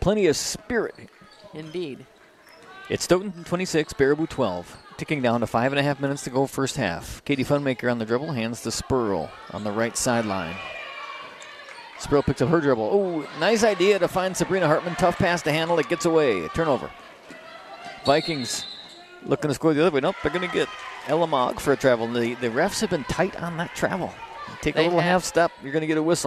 plenty of spirit. Indeed. It's Stoughton 26, Baraboo 12. Ticking down to 5.5 minutes to go first half. Katie Funmaker on the dribble, hands to Spurl on the right sideline. Spurl picks up her dribble. Oh, nice idea to find Sabrina Hartman. Tough pass to handle. It gets away. Turnover. Vikings looking to score the other way. Nope, they're going to get Ella Mogg for a travel. The refs have been tight on that travel. Take a little half step, you're going to get a whistle.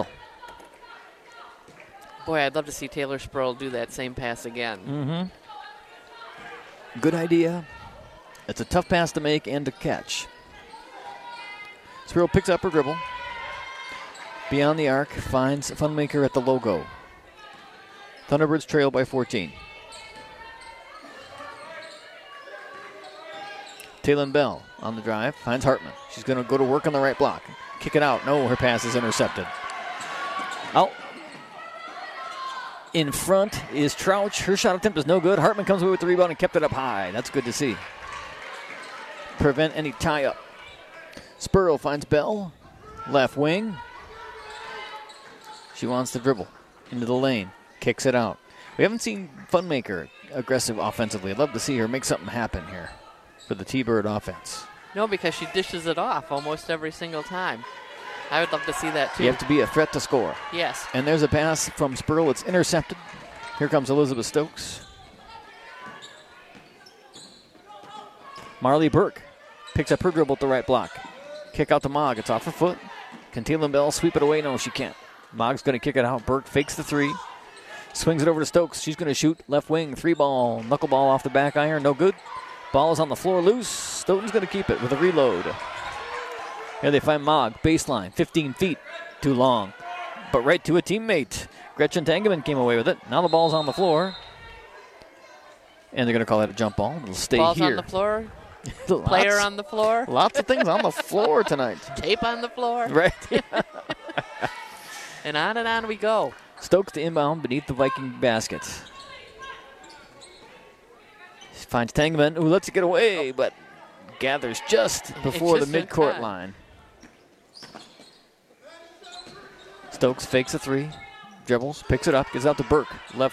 Boy, I'd love to see Taylor Spurl do that same pass again. Mm-hmm. Good idea. It's a tough pass to make and to catch. Spurl picks up her dribble. Beyond the arc, finds Funmaker at the logo. Thunderbirds trail by 14. Taylin Bell on the drive, finds Hartman. She's going to go to work on the right block. Kick it out. No, her pass is intercepted. Out. In front is Trouch. Her shot attempt is no good. Hartman comes away with the rebound and kept it up high. That's good to see. Prevent any tie-up. Spurl finds Bell. Left wing. She wants to dribble into the lane. Kicks it out. We haven't seen Funmaker aggressive offensively. I'd love to see her make something happen here for the T-Bird offense. No, because she dishes it off almost every single time. I would love to see that, too. You have to be a threat to score. Yes. And there's a pass from Spurl. It's intercepted. Here comes Elizabeth Stokes. Marley Burke picks up her dribble at the right block. Kick out to Mogg. It's off her foot. Can Taylin Bell sweep it away? No, she can't. Mogg's going to kick it out. Burke fakes the three. Swings it over to Stokes. She's going to shoot left wing. 3-ball. Knuckleball off the back iron. No good. Ball is on the floor loose. Stoughton's going to keep it with a reload. Here they find Mogg. Baseline. 15 feet. Too long. But right to a teammate. Gretchen Tangeman came away with it. Now the ball's on the floor. And they're going to call that a jump ball. It'll stay Ball's here. on the floor. Player on the floor. Lots of things on the floor tonight. Tape on the floor. Right. And on we go. Stokes to inbound beneath the Viking basket. Finds Tangeman, who lets it get away, but gathers just before the midcourt line. Stokes fakes a three, dribbles, picks it up, gets out to Burke. Left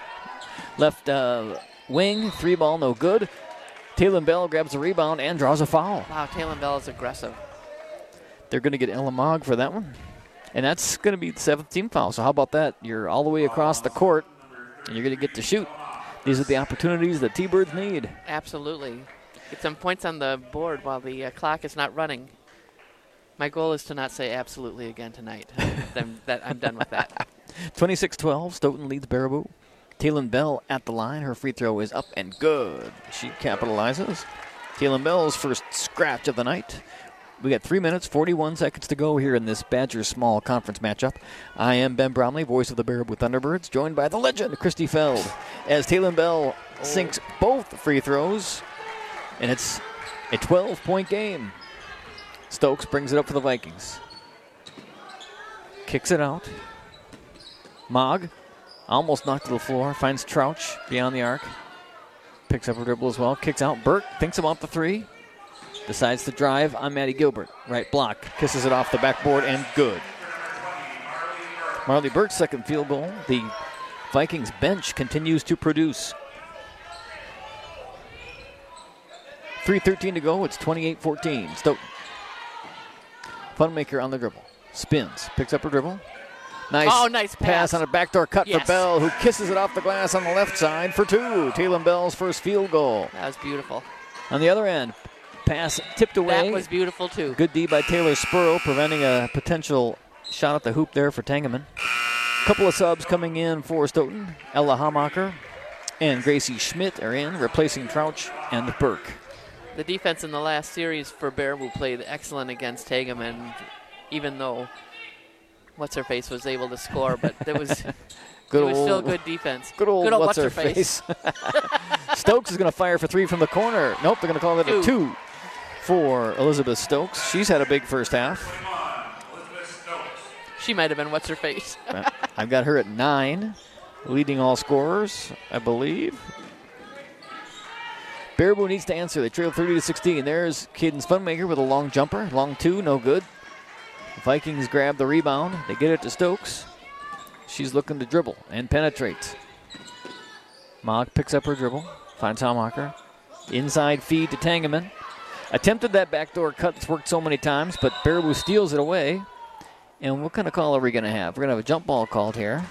wing, 3-ball, no good. Taylin Bell grabs the rebound and draws a foul. Wow, Taylin Bell is aggressive. They're going to get Ella Mogg for that one. And that's going to be the 7th team foul. So how about that? You're all the way across the court, and you're going to get to shoot. These are the opportunities that T-Birds need. Absolutely. Get some points on the board while the clock is not running. My goal is to not say absolutely again tonight. I'm done with that. 26-12, Stoughton leads Baraboo. Taylin Bell at the line. Her free throw is up and good. She capitalizes. Taylin Bell's first scratch of the night. We got 3 minutes, 41 seconds to go here in this Badgers small conference matchup. I am Ben Bromley, voice of the Baraboo Thunderbirds, joined by the legend, Christy Feld, as Taylin Bell sinks both free throws, and it's a 12-point game. Stokes brings it up for the Vikings. Kicks it out. Mogg almost knocked to the floor, finds Trouch beyond the arc. Picks up her dribble as well, kicks out. Burke thinks about the three. Decides to drive on Maddie Gilbert. Right block. Kisses it off the backboard and good. Marley Burke's second field goal. The Vikings bench continues to produce. 3:13 to go. It's 28-14. Stoughton. Funmaker on the dribble. Spins. Picks up her dribble. Nice pass on a backdoor cut Yes. for Bell, who kisses it off the glass on the left side for two. Taylin Bell's first field goal. That was beautiful. On the other end, pass tipped away. That was beautiful, too. Good D by Taylor Spurl, preventing a potential shot at the hoop there for Tangeman. Couple of subs coming in for Stoughton. Ella Hamacher and Gracie Schmidt are in, replacing Trouch and Burke. The defense in the last series for Baraboo played excellent against Tangeman, even though What's-Her-Face was able to score, but it was still good defense. Good old What's-Her-Face. Stokes is going to fire for three from the corner. Nope, they're going to call it a two for Elizabeth Stokes. She's had a big first half. She might have been What's-Her-Face. I've got her at 9, leading all scorers, I believe. Baraboo needs to answer. They trail 30-16. There's Cadence Funmaker with a long jumper. Long two, no good. The Vikings grab the rebound. They get it to Stokes. She's looking to dribble and penetrate. Mogg picks up her dribble, finds Hamacher. Inside feed to Tangeman. Attempted that backdoor cut that's worked so many times, but Baraboo steals it away. And what kind of call are we going to have? We're going to have a jump ball called here.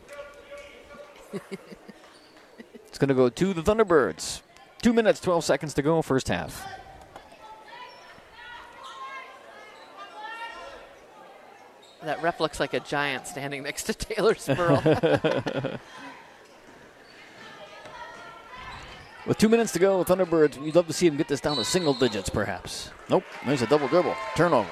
It's going to go to the Thunderbirds. 2 minutes, 12 seconds to go, first half. That ref looks like a giant standing next to Taylor Spurl. With 2 minutes to go, Thunderbirds, you'd love to see them get this down to single digits, perhaps. Nope, there's a double dribble. Turnover.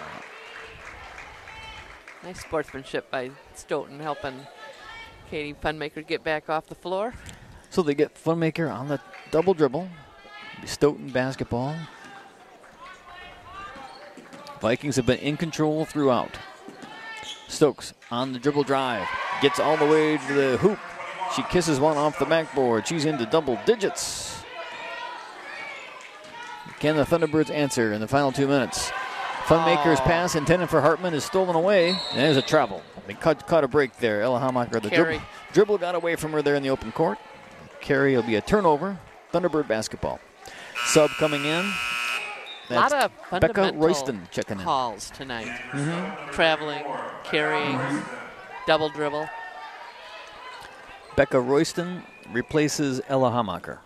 Nice sportsmanship by Stoughton helping Katie Funmaker get back off the floor. So they get Funmaker on the double dribble. Stoughton basketball. Vikings have been in control throughout. Stokes on the dribble drive. Gets all the way to the hoop. She kisses one off the backboard. She's into double digits. Can the Thunderbirds answer in the final 2 minutes? Funmaker's pass intended for Hartman is stolen away. And there's a travel. They caught a break there. Ella Hamacher, the dribble got away from her there in the open court. Carry will be a turnover. Thunderbird basketball. Sub coming in. A lot of Becca Royston checking calls tonight. Traveling, carrying, double dribble. Becca Royston replaces Ella Hamacher.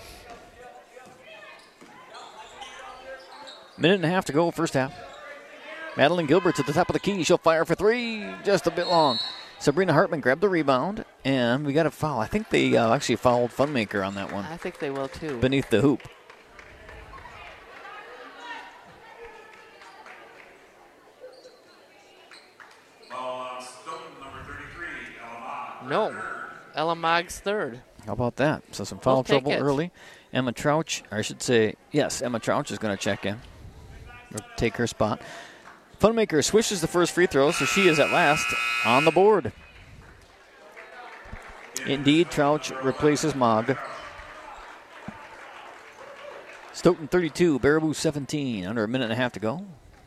Minute and a half to go, first half. Madeline Gilbert's at the top of the key. She'll fire for three, just a bit long. Sabrina Hartman grabbed the rebound, and we got a foul. I think they actually fouled Funmaker on that one. I think they will, too. Beneath the hoop. No. Ella Mogg's third. How about that? So some foul trouble early. Emma Trouch, or I should say, yes, Emma Trouch is going to check in. Or take her spot. Funmaker swishes the first free throw, so she is at last on the board. Indeed, Trouch replaces Mogg. Stoughton 32, Baraboo 17. Under a minute and a half to go.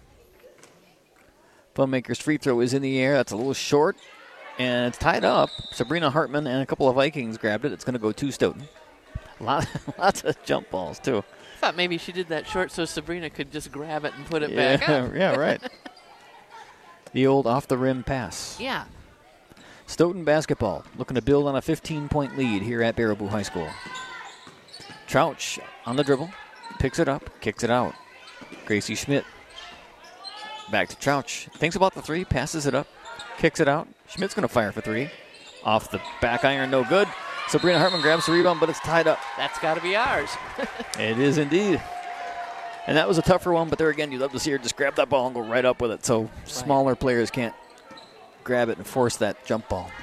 Funmaker's free throw is in the air. That's a little short. And it's tied up. Sabrina Hartman and a couple of Vikings grabbed it. It's going to go to Stoughton. Lots of jump balls, too. I thought maybe she did that short so Sabrina could just grab it and put it back up. Yeah, right. The old off-the-rim pass. Yeah. Stoughton basketball looking to build on a 15-point lead here at Baraboo High School. Trouch on the dribble. Picks it up. Kicks it out. Gracie Schmidt. Back to Trouch. Thinks about the three. Passes it up. Kicks it out. Schmidt's going to fire for three. Off the back iron, no good. Sabrina Hartman grabs the rebound, but it's tied up. That's got to be ours. It is indeed. And that was a tougher one, but there again, you'd love to see her just grab that ball and go right up with it so smaller players can't grab it and force that jump ball.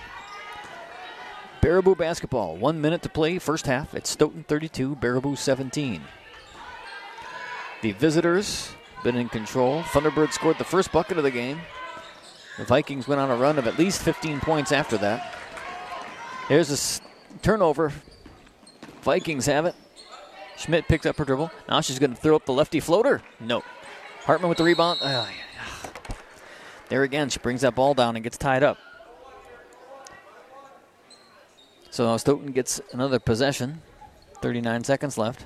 Baraboo basketball, 1 minute to play, first half. It's Stoughton 32, Baraboo 17. The visitors been in control. Thunderbird scored the first bucket of the game. The Vikings went on a run of at least 15 points after that. There's a turnover. Vikings have it. Schmidt picks up her dribble. Now she's going to throw up the lefty floater. No. Hartman with the rebound. There again, she brings that ball down and gets tied up. So now Stoughton gets another possession. 39 seconds left.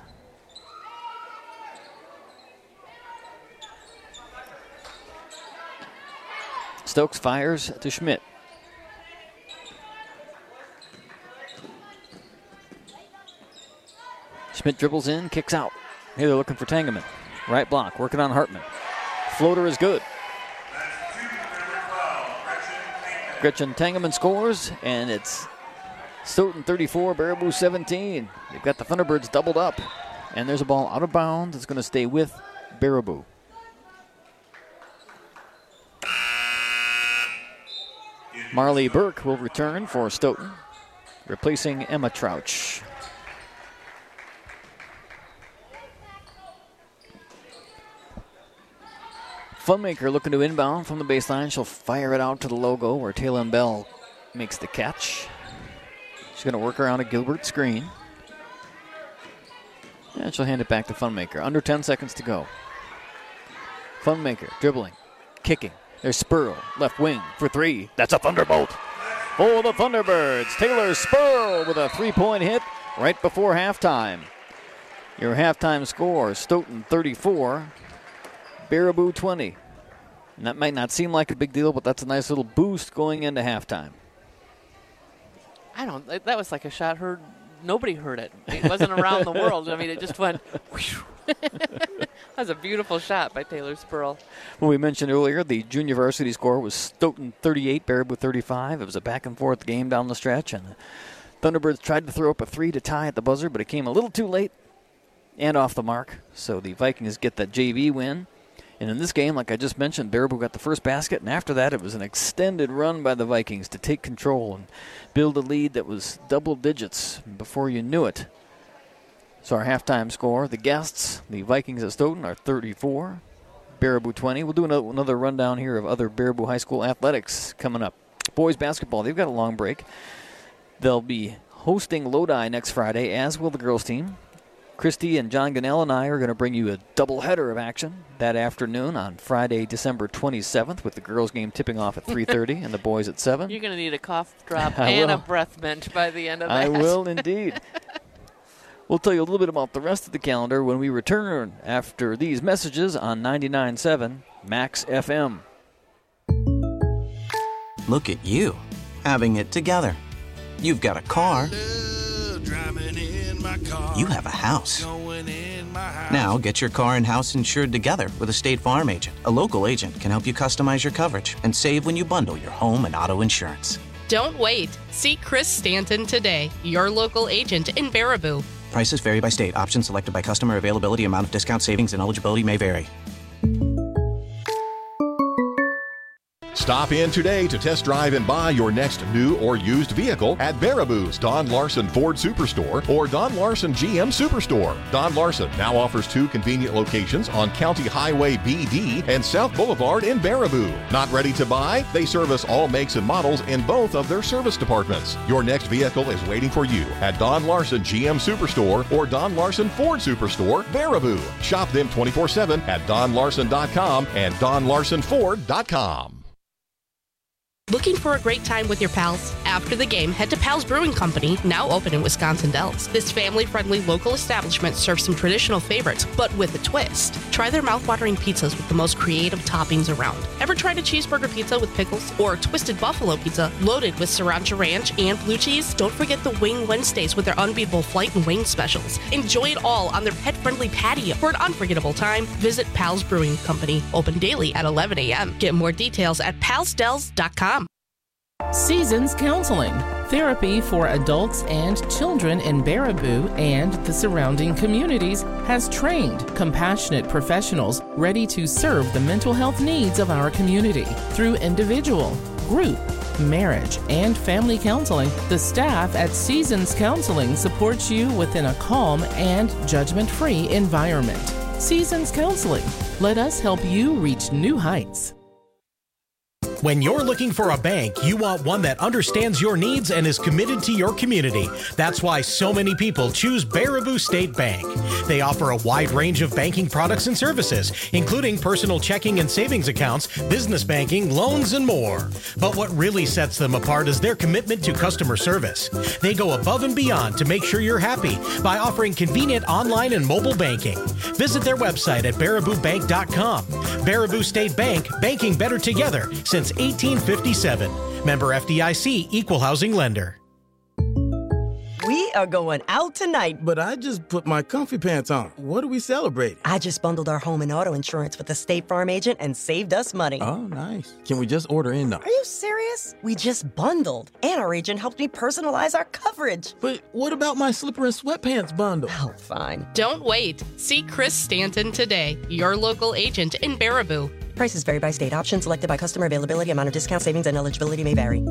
Stokes fires to Schmidt. Schmidt dribbles in, kicks out. Here they're looking for Tangeman. Right block, working on Hartman. Floater is good. Gretchen Tangeman scores, and it's Stoughton 34, Baraboo 17. They've got the Thunderbirds doubled up. And there's a ball out of bounds. It's going to stay with Baraboo. Marley Burke will return for Stoughton, replacing Emma Trouch. Funmaker looking to inbound from the baseline. She'll fire it out to the logo where Taylor Bell makes the catch. She's going to work around a Gilbert screen. And she'll hand it back to Funmaker. Under 10 seconds to go. Funmaker dribbling, kicking. There's Spurl, left wing for three. That's a thunderbolt. for the Thunderbirds. Taylor Spurl with a 3-point hit right before halftime. Your halftime score, Stoughton 34, Baraboo 20. And that might not seem like a big deal, but that's a nice little boost going into halftime. That was like a shot heard. Nobody heard it. It wasn't around the world. I mean, it just went. That was a beautiful shot by Taylor Spurl. Well, we mentioned earlier the junior varsity score was Stoughton 38, Baraboo 35. It was a back-and-forth game down the stretch, and the Thunderbirds tried to throw up a 3 to tie at the buzzer, but it came a little too late and off the mark. So the Vikings get that JV win. And in this game, like I just mentioned, Baraboo got the first basket, and after that it was an extended run by the Vikings to take control and build a lead that was double digits before you knew it. So our halftime score, the guests, the Vikings at Stoughton, are 34, Baraboo 20. We'll do another rundown here of other Baraboo High School athletics coming up. Boys basketball, they've got a long break. They'll be hosting Lodi next Friday, as will the girls team. Christy and John Gannell and I are going to bring you a doubleheader of action that afternoon on Friday, December 27th, with the girls' game tipping off at 3:30 and the boys at 7. You're going to need a cough drop and a breath mint by the end of that. I will indeed. We'll tell you a little bit about the rest of the calendar when we return after these messages on 99.7 Max FM. Look at you, having it together. You've got a car. You have a house. Now get your car and house insured together with a State Farm agent. A local agent can help you customize your coverage and save when you bundle your home and auto insurance. Don't wait. See Chris Stanton today, your local agent in Baraboo. Prices vary by state. Options selected by customer. Availability, amount of discount, savings, and eligibility may vary. Stop in today to test drive and buy your next new or used vehicle at Baraboo's Don Larson Ford Superstore or Don Larson GM Superstore. Don Larson now offers 2 convenient locations on County Highway BD and South Boulevard in Baraboo. Not ready to buy? They service all makes and models in both of their service departments. Your next vehicle is waiting for you at Don Larson GM Superstore or Don Larson Ford Superstore, Baraboo. Shop them 24/7 at donlarson.com and donlarsonford.com. Looking for a great time with your pals? After the game, head to Pal's Brewing Company, now open in Wisconsin Dells. This family-friendly local establishment serves some traditional favorites, but with a twist. Try their mouth-watering pizzas with the most creative toppings around. Ever tried a cheeseburger pizza with pickles? Or twisted buffalo pizza loaded with sriracha ranch and blue cheese? Don't forget the Wing Wednesdays with their unbeatable flight and wing specials. Enjoy it all on their pet-friendly patio. For an unforgettable time, visit Pal's Brewing Company, open daily at 11 a.m. Get more details at palsdells.com. Seasons Counseling, therapy for adults and children in Baraboo and the surrounding communities, has trained, compassionate professionals ready to serve the mental health needs of our community. Through individual, group, marriage, and family counseling, the staff at Seasons Counseling supports you within a calm and judgment-free environment. Seasons Counseling, let us help you reach new heights. When you're looking for a bank, you want one that understands your needs and is committed to your community. That's why so many people choose Baraboo State Bank. They offer a wide range of banking products and services, including personal checking and savings accounts, business banking, loans, and more. But what really sets them apart is their commitment to customer service. They go above and beyond to make sure you're happy by offering convenient online and mobile banking. Visit their website at baraboobank.com. Baraboo State Bank, banking better together since 1857. Member FDIC, Equal Housing Lender. We are going out tonight. But I just put my comfy pants on. What are we celebrating? I just bundled our home and auto insurance with a State Farm agent and saved us money. Oh, nice. Can we just order in, though? Are you serious? We just bundled. And our agent helped me personalize our coverage. But what about my slipper and sweatpants bundle? Oh, fine. Don't wait. See Chris Stanton today, your local agent in Baraboo. Prices vary by state. Options selected by customer. Availability, amount of discount, savings, and eligibility may vary.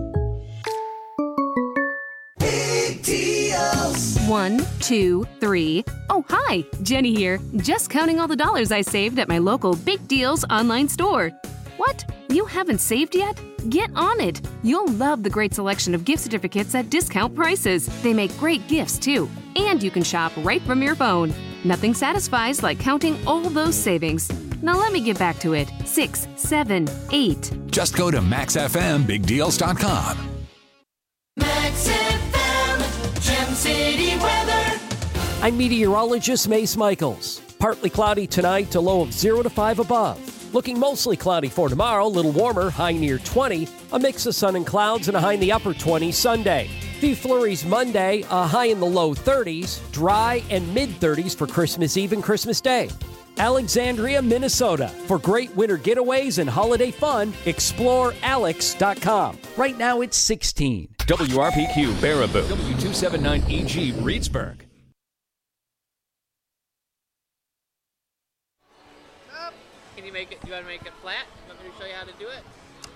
Big deals. 1, 2, 3. Oh, hi. Jenny here. Just counting all the dollars I saved at my local Big Deals online store. What? You haven't saved yet? Get on it. You'll love the great selection of gift certificates at discount prices. They make great gifts, too. And you can shop right from your phone. Nothing satisfies like counting all those savings. Now let me get back to it. 6, 7, 8. Just go to maxfmbigdeals.com. I'm meteorologist Mace Michaels. Partly cloudy tonight, a low of 0 to 5 above. Looking mostly cloudy for tomorrow, a little warmer, high near 20. A mix of sun and clouds and a high in the upper 20s Sunday. Few flurries Monday, a high in the low 30s. Dry and mid-30s for Christmas Eve and Christmas Day. Alexandria, Minnesota. For great winter getaways and holiday fun, explore alex.com. Right now it's 16. WRPQ Baraboo. W279EG Reedsburg. Can you make it? Do you want to make it flat? You want me to show you how to do it?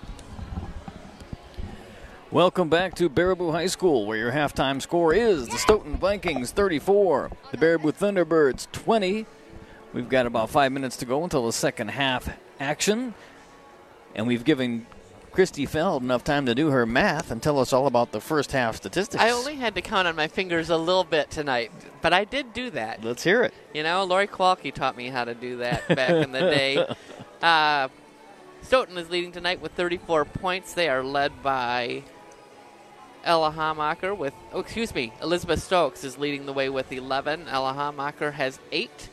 Welcome back to Baraboo High School, where your halftime score is the Stoughton Vikings 34, the Baraboo Thunderbirds 20. We've got about 5 minutes to go until the second half action, and we've given Christy Feld enough time to do her math and tell us all about the first half statistics. I only had to count on my fingers a little bit tonight, but I did do that. Let's hear it. You know, Lori Kowalski taught me how to do that back in the day. Stoughton is leading tonight with 34 points. They are led by Ella Hamacher with, Elizabeth Stokes is leading the way with 11. Ella Hamacher has 8.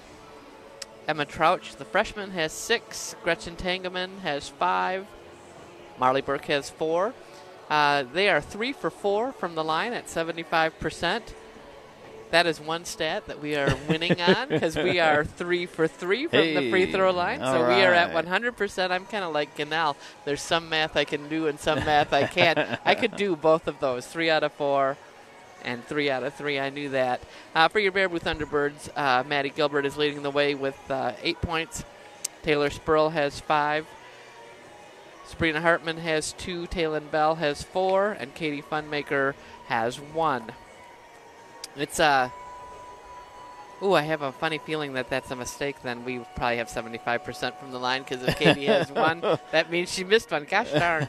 Emma Trouch, the freshman, has 6. Gretchen Tangeman has 5. Marley Burke has 4. They are 3 for 4 from the line at 75%. That is one stat that we are winning on because we are 3 for 3 from the free throw line. So we are at 100%. I'm kind of like Ganal. There's some math I can do and some math I can't. I could do both of those, 3 out of 4 and 3 out of 3. I knew that. For your Baraboo Thunderbirds, Maddie Gilbert is leading the way with 8 points. Taylor Spurl has 5. Sabrina Hartman has 2. Taylin Bell has 4. And Katie Funmaker has 1. It's I have a funny feeling that that's a mistake. Then we probably have 75% from the line because if Katie has 1, that means she missed one. Gosh darn.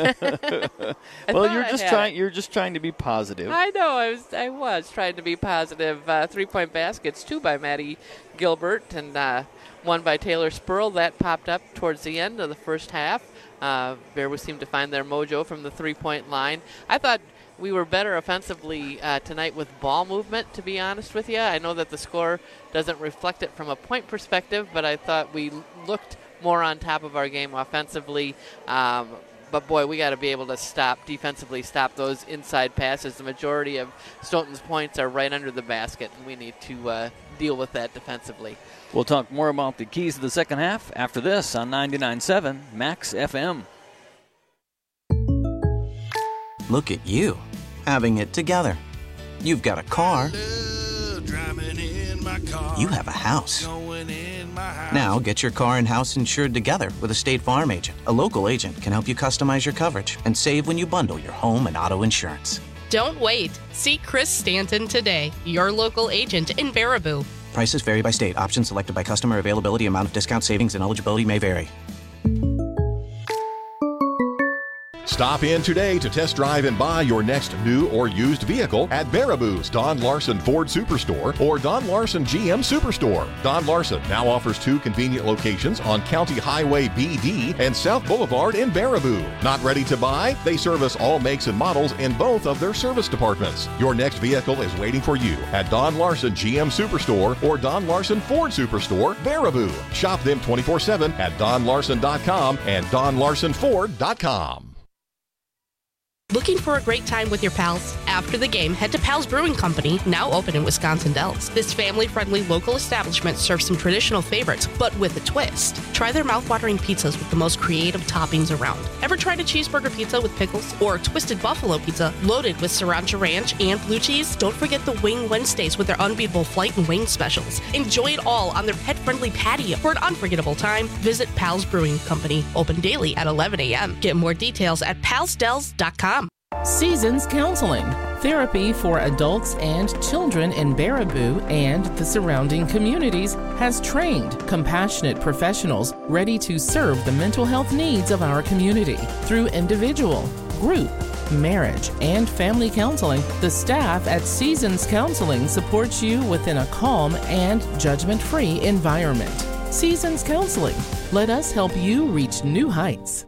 Well, you're just trying to be positive. I know. I was trying to be positive. 3-point baskets, 2 by Maddie Gilbert and 1 by Taylor Spurl. That popped up towards the end of the first half. Baraboo seemed to find their mojo from the 3-point line. I thought we were better offensively tonight with ball movement, to be honest with you. I know that the score doesn't reflect it from a point perspective, but I thought we looked more on top of our game offensively. But, boy, we got to be able to defensively stop those inside passes. The majority of Stoughton's points are right under the basket, and we need to deal with that defensively. We'll talk more about the keys to the second half after this on 99.7 Max FM. Look at you, having it together. You've got a car. You have a house. Now get your car and house insured together with a State Farm agent. A local agent can help you customize your coverage and save when you bundle your home and auto insurance. Don't wait. See Chris Stanton today, your local agent in Baraboo. Prices vary by state. Options selected by customer. Availability, amount of discount, savings, and eligibility may vary. Stop in today to test drive and buy your next new or used vehicle at Baraboo's Don Larson Ford Superstore or Don Larson GM Superstore. Don Larson now offers 2 convenient locations on County Highway BD and South Boulevard in Baraboo. Not ready to buy? They service all makes and models in both of their service departments. Your next vehicle is waiting for you at Don Larson GM Superstore or Don Larson Ford Superstore, Baraboo. Shop them 24/7 at donlarson.com and donlarsonford.com. Looking for a great time with your pals? After the game, head to Pal's Brewing Company, now open in Wisconsin Dells. This family-friendly local establishment serves some traditional favorites, but with a twist. Try their mouth-watering pizzas with the most creative toppings around. Ever tried a cheeseburger pizza with pickles? Or a twisted buffalo pizza loaded with sriracha ranch and blue cheese? Don't forget the Wing Wednesdays with their unbeatable flight and wing specials. Enjoy it all on their pet-friendly patio. For an unforgettable time, visit Pal's Brewing Company, open daily at 11 a.m. Get more details at palsdells.com. Seasons Counseling, therapy for adults and children in Baraboo and the surrounding communities, has trained compassionate professionals ready to serve the mental health needs of our community. Through individual, group, marriage, and family counseling, the staff at Seasons Counseling supports you within a calm and judgment-free environment. Seasons Counseling. Let us help you reach new heights.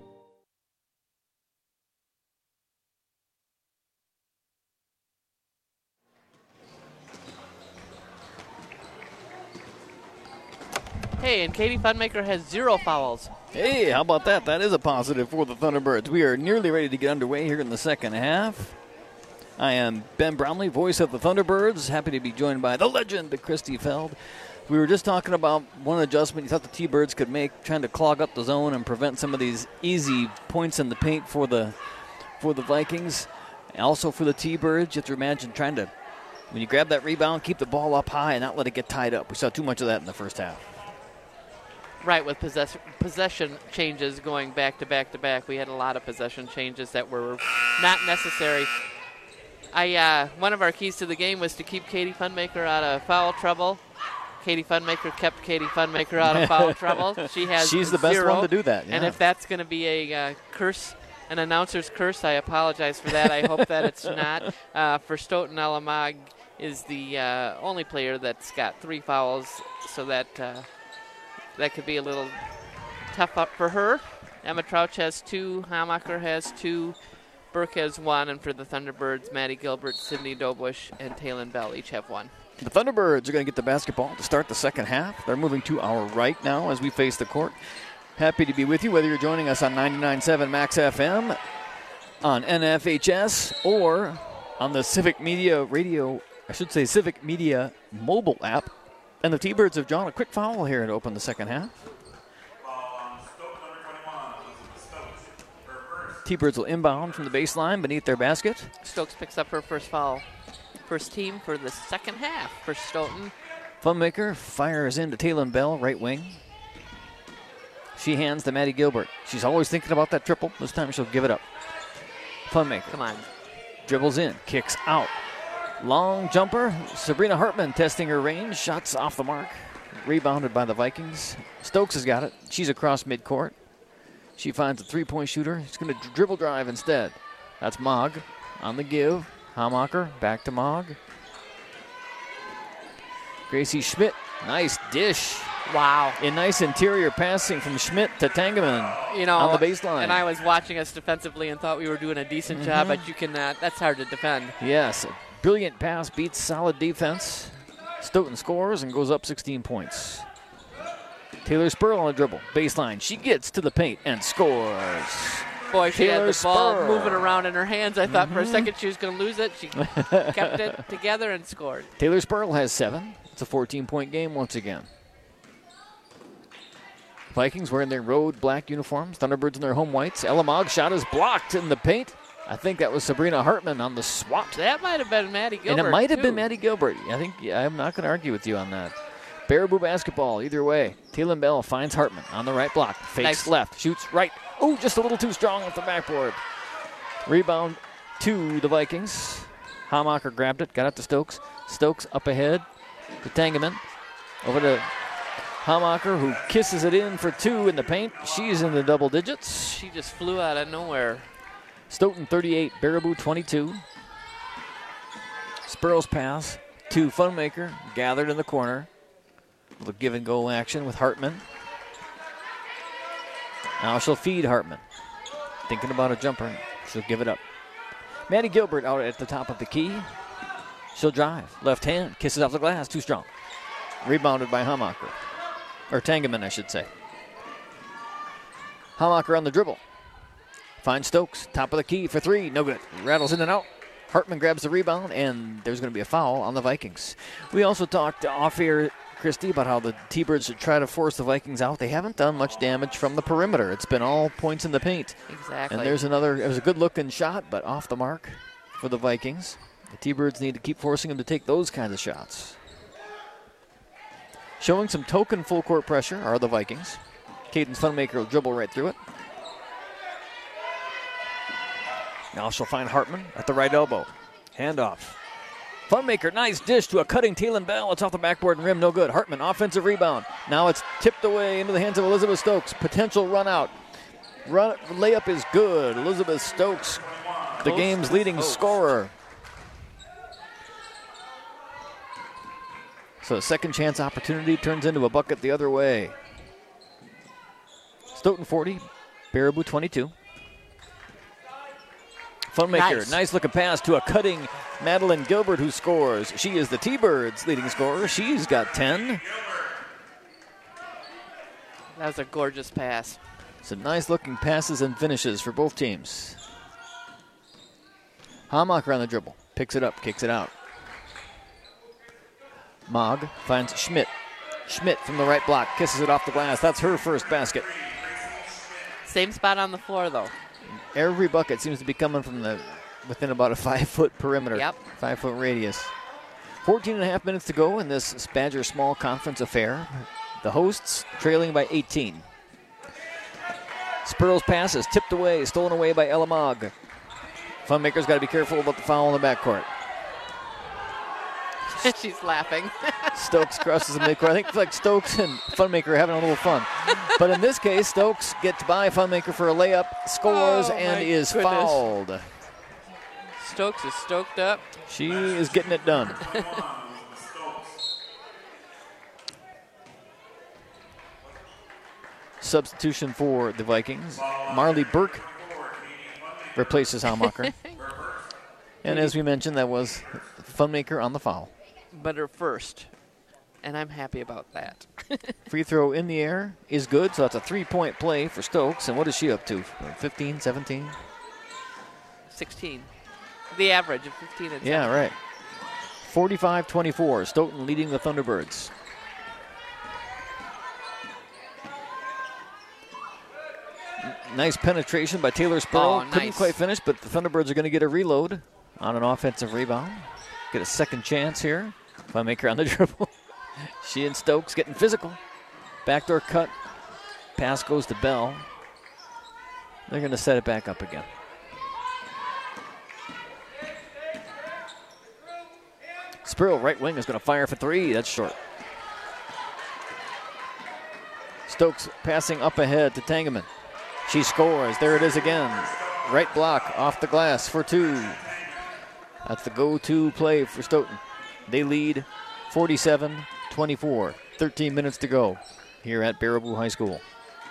Hey, and Katie Funmaker has 0 fouls. Hey, how about that? That is a positive for the Thunderbirds. We are nearly ready to get underway here in the second half. I am Ben Brownlee, voice of the Thunderbirds. Happy to be joined by the legend, Christy Feld. We were just talking about one adjustment you thought the T-Birds could make, trying to clog up the zone and prevent some of these easy points in the paint for the Vikings. Also for the T-Birds, you have to imagine trying to, when you grab that rebound, keep the ball up high and not let it get tied up. We saw too much of that in the first half. Right, with possession changes going back to back to back. We had a lot of possession changes that were not necessary. One of our keys to the game was to keep Katie Funmaker out of foul trouble. Katie Funmaker kept Katie Funmaker out of foul trouble. She's the best one to do that. Yeah. And if that's going to be a curse, an announcer's curse, I apologize for that. I hope that it's not. For Stoughton, Ella Maag is the only player that's got 3 fouls, so that could be a little tough up for her. Emma Trouch has 2, Hamacher has 2, Burke has 1, and for the Thunderbirds, Maddie Gilbert, Sydney Dobush, and Taylon Bell each have 1. The Thunderbirds are going to get the basketball to start the second half. They're moving to our right now as we face the court. Happy to be with you, whether you're joining us on 99.7 Max FM, on NFHS, or on the Civic Media Radio, Civic Media mobile app. And the T-Birds have drawn a quick foul here to open the second half. T-Birds will inbound from the baseline beneath their basket. Stokes picks up her first foul. First team for the second half for Stoughton. Funmaker fires into Taylon Bell, right wing. She hands to Maddie Gilbert. She's always thinking about that triple. This time she'll give it up. Funmaker. Come on. Dribbles in, kicks out. Long jumper. Sabrina Hartman testing her range. Shots off the mark. Rebounded by the Vikings. Stokes has got it. She's across midcourt. She finds a three-point shooter. She's going to dribble drive instead. That's Maag on the give. Hamacher back to Maag. Gracie Schmidt, nice dish. Wow. A nice interior passing from Schmidt to Tangeman on the baseline. And I was watching us defensively and thought we were doing a decent job, but you cannot. That's hard to defend. Yes, a brilliant pass beats solid defense. Stoughton scores and goes up 16 points. Taylor Spurl on the dribble, baseline. She gets to the paint and scores. Boy, she Taylor had the ball Spurl moving around in her hands. I thought for a second she was going to lose it. She kept it together and scored. Taylor Spurl has 7. It's a 14-point game once again. Vikings wearing their road black uniforms. Thunderbirds in their home whites. Ella Maag shot is blocked in the paint. I think that was Sabrina Hartman on the swap. That might have been Maddie Gilbert. And it might have been Maddie Gilbert. I'm not going to argue with you on that. Baraboo basketball, either way. Taylon Bell finds Hartman on the right block. Fakes left, shoots right. Oh, just a little too strong off the backboard. Rebound to the Vikings. Hamacher grabbed it, got it to Stokes. Stokes up ahead to Tangeman. Over to Hamacher, who kisses it in for 2 in the paint. She's in the double digits. She just flew out of nowhere. Stoughton 38, Baraboo 22. Spurl's pass to Funmaker, gathered in the corner. A little give and go action with Hartman. Now she'll feed Hartman. Thinking about a jumper. She'll give it up. Maddie Gilbert out at the top of the key. She'll drive. Left hand. Kisses off the glass. Too strong. Rebounded by Hamacher. Or Tangeman, I should say. Hamacher on the dribble. Finds Stokes. Top of the key for 3. No good. Rattles in and out. Hartman grabs the rebound, and there's going to be a foul on the Vikings. We also talked off-air, Christy, about how the T-Birds should try to force the Vikings out. They haven't done much damage from the perimeter. It's been all points in the paint. Exactly. And there's another, it was a good-looking shot, but off the mark for the Vikings. The T-Birds need to keep forcing them to take those kinds of shots. Showing some token full-court pressure are the Vikings. Cadence Funmaker will dribble right through it. Now she'll find Hartman at the right elbow. Handoff. Funmaker, nice dish to a cutting Taylon Bell. It's off the backboard and rim, no good. Hartman, offensive rebound. Now it's tipped away into the hands of Elizabeth Stokes. Potential run out. Layup is good. Elizabeth Stokes, the game's leading scorer. So a second chance opportunity turns into a bucket the other way. Stoughton 40, Baraboo 22. Funmaker, nice looking pass to a cutting Madeline Gilbert, who scores. She is the T-Birds' leading scorer. She's got 10. That was a gorgeous pass. Some nice-looking passes and finishes for both teams. Hamacher on the dribble. Picks it up, kicks it out. Mogg finds Schmidt. Schmidt from the right block, kisses it off the glass. That's her first basket. Same spot on the floor, though. Every bucket seems to be coming from within about a 5-foot perimeter. Yep. 5-foot radius. 14 and a half minutes to go in this Badger Small Conference affair. The hosts trailing by 18. Spurl's pass is tipped away, stolen away by Ella Mogg. Funmaker's got to be careful about the foul in the backcourt. She's laughing. Stokes crosses the midcourt. I think it's like Stokes and Funmaker are having a little fun. But in this case, Stokes gets by Funmaker for a layup, scores, and is fouled. Stokes is stoked up. She is getting it done. Substitution for the Vikings. Marley Burke replaces Hamacher. And as we mentioned, that was Funmaker on the foul. But her first, and I'm happy about that. Free throw in the air is good, so that's a 3-point play for Stokes. And what is she up to? 15, 17? 16. The average of 15 and 17. Yeah, right. 45-24, Stoughton leading the Thunderbirds. Nice penetration by Taylor Spurl. Oh, nice. Couldn't quite finish, but the Thunderbirds are going to get a reload on an offensive rebound. Get a second chance here. Funmaker on the dribble. She and Stokes getting physical. Backdoor cut. Pass goes to Bell. They're going to set it back up again. Spurl, right wing, is going to fire for three. That's short. Stokes passing up ahead to Tangeman. She scores. There it is again. Right block off the glass for two. That's the go-to play for Stoughton. They lead 47-24. 13 minutes to go here at Baraboo High School.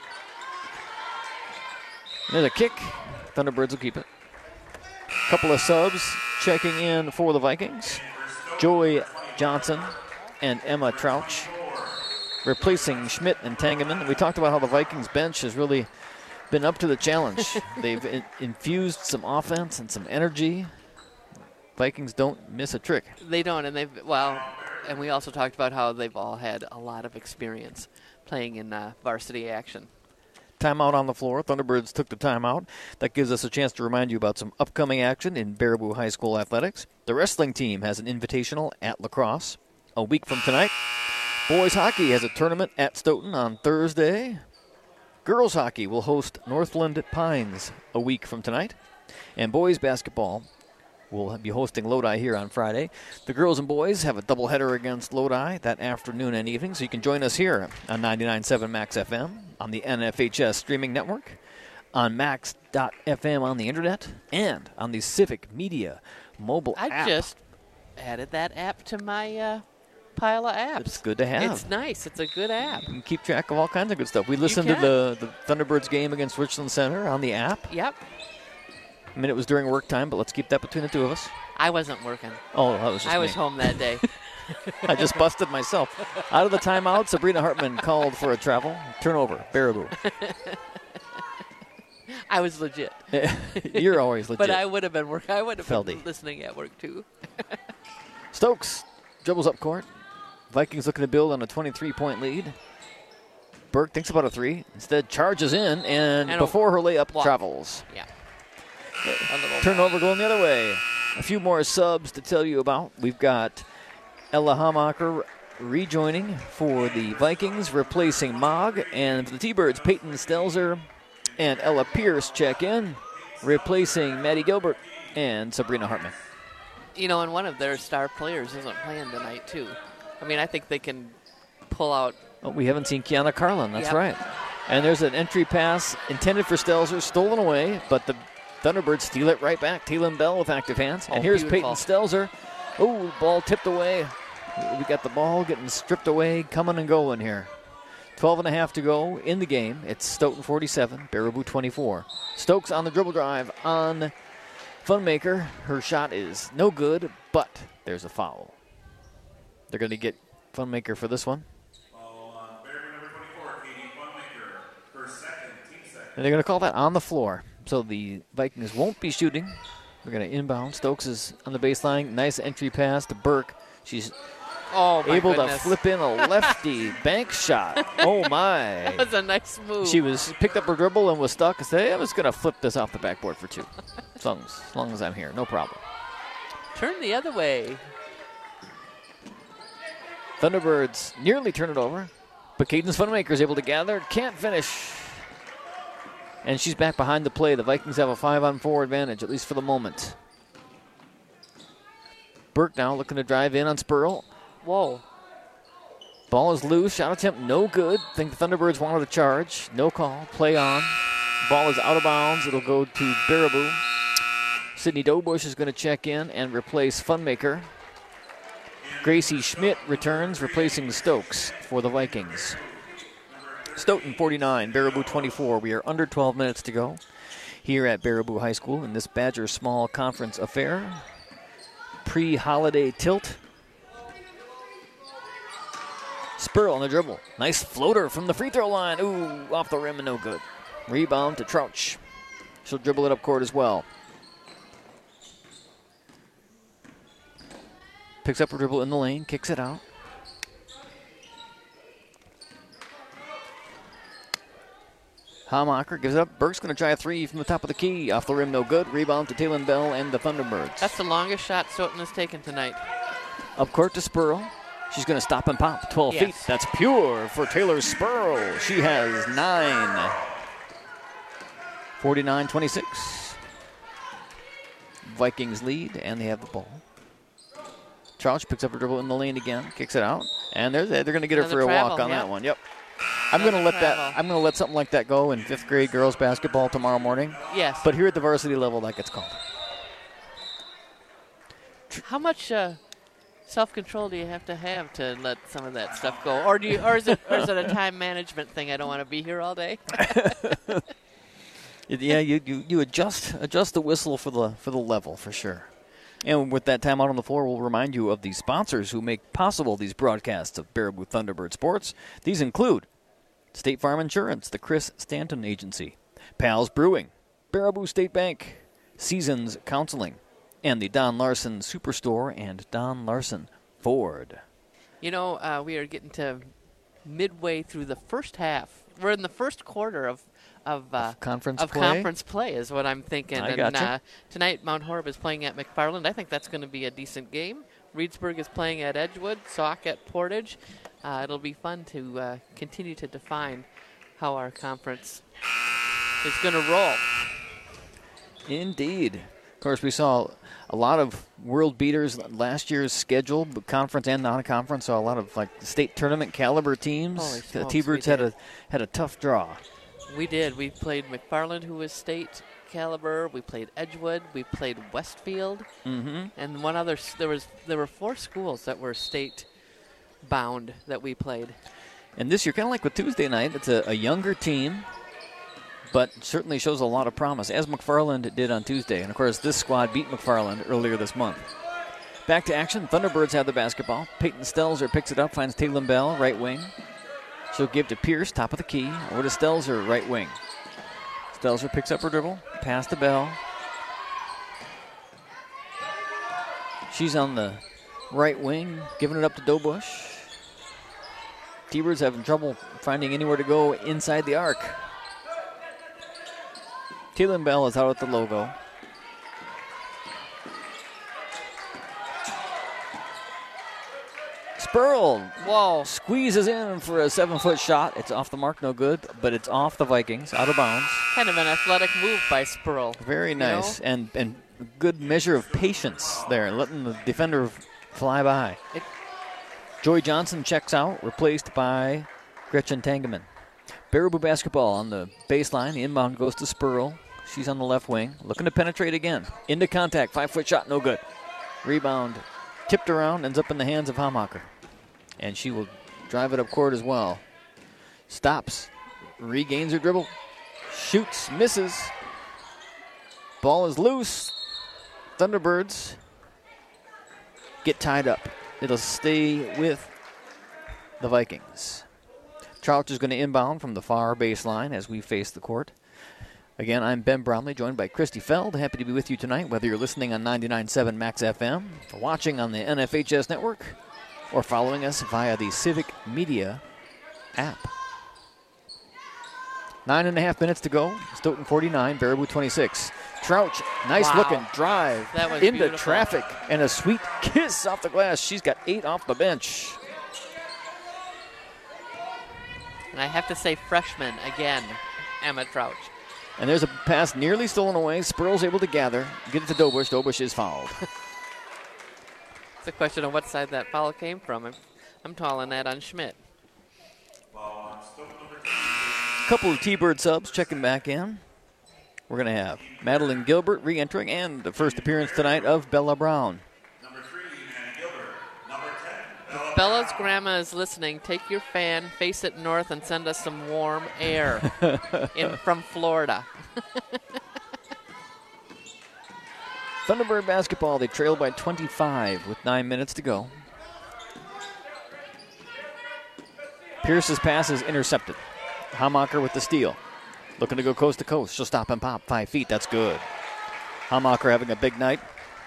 There's a kick. Thunderbirds will keep it. Couple of subs checking in for the Vikings. Joy Johnson and Emma Trouch replacing Schmidt and Tangeman. We talked about how the Vikings bench has really been up to the challenge. They've infused some offense and some energy. Vikings don't miss a trick. They don't, and and we also talked about how they've all had a lot of experience playing in varsity action. Timeout on the floor. Thunderbirds took the timeout. That gives us a chance to remind you about some upcoming action in Baraboo High School athletics. The wrestling team has an invitational at lacrosse a week from tonight. Boys hockey has a tournament at Stoughton on Thursday. Girls hockey will host Northland Pines a week from tonight. And boys basketball will be hosting Lodi here on Friday. The girls and boys have a doubleheader against Lodi that afternoon and evening, so you can join us here on 99.7 Max FM, on the NFHS streaming network, on Max.FM on the internet, and on the Civic Media mobile app. I just added that app to my pile of apps. It's good to have. It's nice. It's a good app. You can keep track of all kinds of good stuff. We listened to the Thunderbirds game against Richland Center on the app. Yep. I mean, it was during work time, but let's keep that between the two of us. I wasn't working. Oh, that was just I me. was home that day. I just busted myself. Out of the timeout, Sabrina Hartman called for a travel. Turnover, Baraboo. I was legit. You're always legit. But I would have been working. I would have Feldy. been listening at work, too. Stokes dribbles up court. Vikings looking to build on a 23-point lead. Burke thinks about a three. Instead, charges in, and before her layup, travels. Yeah. Turnover going the other way. A few more subs to tell you about. We've got Ella Hamacher rejoining for the Vikings, replacing Mogg. And for the T-Birds, Peyton Stelzer and Ella Pierce check in, replacing Maddie Gilbert and Sabrina Hartman. You know, and one of their star players isn't playing tonight, too. I mean, I think they can pull out. Oh, we haven't seen Kiana Carlin. That's Yep. right. And there's an entry pass intended for Stelzer, stolen away, but the Thunderbirds steal it right back. Taylor Bell with active hands. And here's beautiful. Peyton Stelzer. Oh, ball tipped away. We got the ball getting stripped away, coming and going here. 12 and a half to go in the game. It's Stoughton 47, Baraboo 24. Stokes on the dribble drive on Funmaker. Her shot is no good, but there's a foul. They're going to get Funmaker for this one. And they're going to call that on the floor. So the Vikings won't be shooting. They're going to inbound. Stokes is on the baseline. Nice entry pass to Burke. She's able to flip in a lefty bank shot. Oh, my. That was a nice move. She picked up her dribble and was stuck and said, hey, I'm just going to flip this off the backboard for 2. As long as I'm here. No problem. Turn the other way. Thunderbirds nearly turn it over. But Cadence Funmaker is able to gather. Can't finish. And she's back behind the play. The Vikings have a 5-on-4 advantage, at least for the moment. Burke now looking to drive in on Spurl. Whoa. Ball is loose. Shot attempt no good. Think the Thunderbirds wanted a charge. No call. Play on. Ball is out of bounds. It'll go to Baraboo. Sydney Dobush is going to check in and replace Funmaker. Gracie Schmidt returns, replacing Stokes for the Vikings. Stoughton 49, Baraboo 24. We are under 12 minutes to go here at Baraboo High School in this Badger Small Conference affair. Pre-holiday tilt. Spurl on the dribble. Nice floater from the free throw line. Ooh, off the rim and no good. Rebound to Trouch. She'll dribble it up court as well. Picks up her dribble in the lane, kicks it out. Hamacher gives it up. Burke's going to try a 3 from the top of the key. Off the rim, no good. Rebound to Taylor Bell and the Thunderbirds. That's the longest shot Stoughton has taken tonight. Up court to Spurl. She's going to stop and pop. 12 feet. That's pure for Taylor Spurl. She has 9. 49-26. Vikings lead, and they have the ball. Trouch picks up a dribble in the lane again, kicks it out, and they're going to get her for a walk on that one. Yep. I'm going to let something like that go in 5th grade girls basketball tomorrow morning. Yes. But here at the varsity level, that gets called. How much self-control do you have to let some of that stuff go, or is it a time management thing? I don't want to be here all day. Yeah, you adjust the whistle for the level for sure. And with that time out on the floor, we'll remind you of the sponsors who make possible these broadcasts of Baraboo Thunderbird Sports. These include State Farm Insurance, the Chris Stanton Agency, Pals Brewing, Baraboo State Bank, Seasons Counseling, and the Don Larson Superstore and Don Larson Ford. You know, we are getting to midway through the first half. We're in the first quarter of conference play is what I'm thinking. And tonight Mount Horeb is playing at McFarland. I think that's going to be a decent game. Reedsburg is playing at Edgewood, Sauk at Portage. It'll be fun to continue to define how our conference is going to roll. Indeed. Of course, we saw a lot of world beaters last year's schedule, conference and non-conference. Saw a lot of state tournament caliber teams. The T-Birds had a tough draw. We did. We played McFarland, who was state caliber. We played Edgewood. We played Westfield. Mm-hmm. And one other. There were 4 schools that were state bound that we played. And this year, kind of like with Tuesday night, it's a younger team, but certainly shows a lot of promise, as McFarland did on Tuesday. And, of course, this squad beat McFarland earlier this month. Back to action. Thunderbirds have the basketball. Peyton Stelzer picks it up, finds Taylor Bell, right wing. She'll give to Pierce, top of the key, over to Stelzer, right wing. Stelzer picks up her dribble, pass to Bell. She's on the right wing, giving it up to Dobush. T-Birds having trouble finding anywhere to go inside the arc. Taylor Bell is out at the logo. Spurl squeezes in for a 7-foot shot. It's off the mark, no good, but it's off the Vikings, out of bounds. Kind of an athletic move by Spurl. Very nice, and good measure of patience there, letting the defender fly by. Joy Johnson checks out, replaced by Gretchen Tangeman. Baraboo basketball on the baseline. The inbound goes to Spurl. She's on the left wing, looking to penetrate again. Into contact, 5-foot shot, no good. Rebound tipped around, ends up in the hands of Hamacher. And she will drive it up court as well. Stops, regains her dribble, shoots, misses. Ball is loose. Thunderbirds get tied up. It'll stay with the Vikings. Trouch is going to inbound from the far baseline as we face the court. Again, I'm Ben Bromley, joined by Christy Feld. Happy to be with you tonight, whether you're listening on 99.7 Max FM, watching on the NFHS network, or following us via the Civic Media app. 9.5 minutes to go. Stoughton 49, Baraboo 26. Trouch, nice looking drive into beautiful. traffic and a sweet kiss off the glass. She's got 8 off the bench. And I have to say freshman again, Emma Trouch. And there's a pass nearly stolen away. Spurl's able to gather, get it to Dobush. Dobush is fouled. It's a question of what side that foul came from. I'm calling that on Schmidt. Couple of T-Bird subs checking back in. We're going to have Madeline Gilbert re-entering and the first appearance tonight of Bella Brown. If Bella's grandma is listening, take your fan, face it north, and send us some warm air from Florida. Thunderbird basketball, they trail by 25 with 9 minutes to go. Pierce's pass is intercepted. Hamacher with the steal. Looking to go coast to coast. She'll stop and pop 5 feet. That's good. Hamacher having a big night.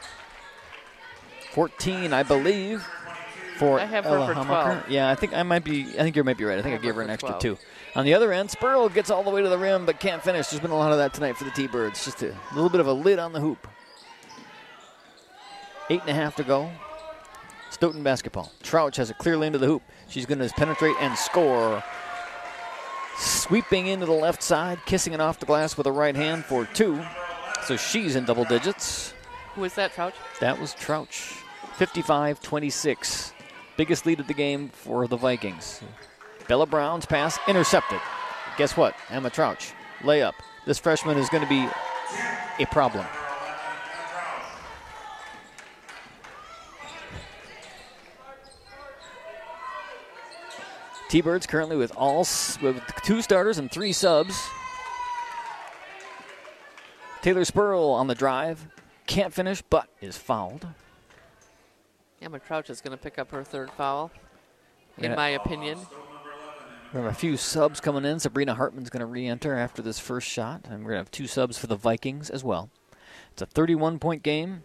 14, I believe, for I have Ella her for Hamacher. 12. Yeah, I think you might be right. I think I gave her an for extra 12. 2. On the other end, Spurl gets all the way to the rim but can't finish. There's been a lot of that tonight for the T-Birds. Just a little bit of a lid on the hoop. 8.5 to go. Stoughton basketball. Trouch has a clear lane to the hoop. She's going to penetrate and score. Sweeping into the left side, kissing it off the glass with a right hand for 2. So she's in double digits. Who was that, Trouch? That was Trouch. 55-26. Biggest lead of the game for the Vikings. Bella Brown's pass intercepted. Guess what? Emma Trouch. Layup. This freshman is going to be a problem. T-Birds currently with 2 starters and 3 subs. Taylor Spurl on the drive. Can't finish, but is fouled. Emma Trouch is going to pick up her 3rd foul, in my opinion. We have a few subs coming in. Sabrina Hartman's going to re-enter after this first shot. And we're going to have 2 subs for the Vikings as well. It's a 31-point game.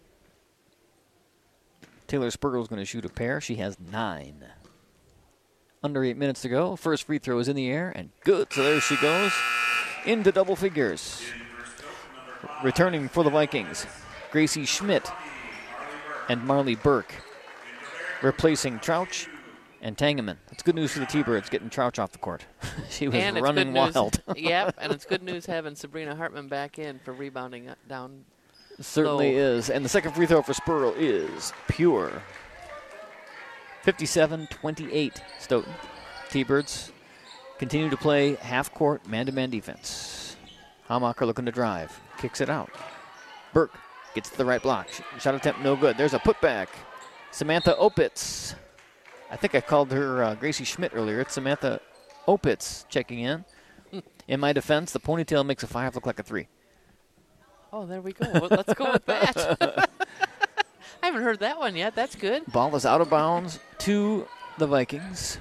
Taylor Spurl's going to shoot a pair. She has 9. Under 8 minutes to go. First free throw is in the air and good. So there she goes into double figures. Returning for the Vikings, Gracie Schmidt and Marley Burke. Replacing Trouch and Tangeman. That's good news for the T-Birds, getting Trouch off the court. She was running wild. Yep, and it's good news having Sabrina Hartman back in for rebounding down. Certainly is. And the second free throw for Spurl is pure. 57-28, Stoughton. T-Birds continue to play half-court, man-to-man defense. Hamacher looking to drive. Kicks it out. Burke gets to the right block. Shot attempt no good. There's a putback. Samantha Opitz. I think I called her Gracie Schmidt earlier. It's Samantha Opitz checking in. In my defense, the ponytail makes a 5 look like a 3. Oh, there we go. Well, let's go with that. I haven't heard that one yet. That's good. Ball is out of bounds to the Vikings.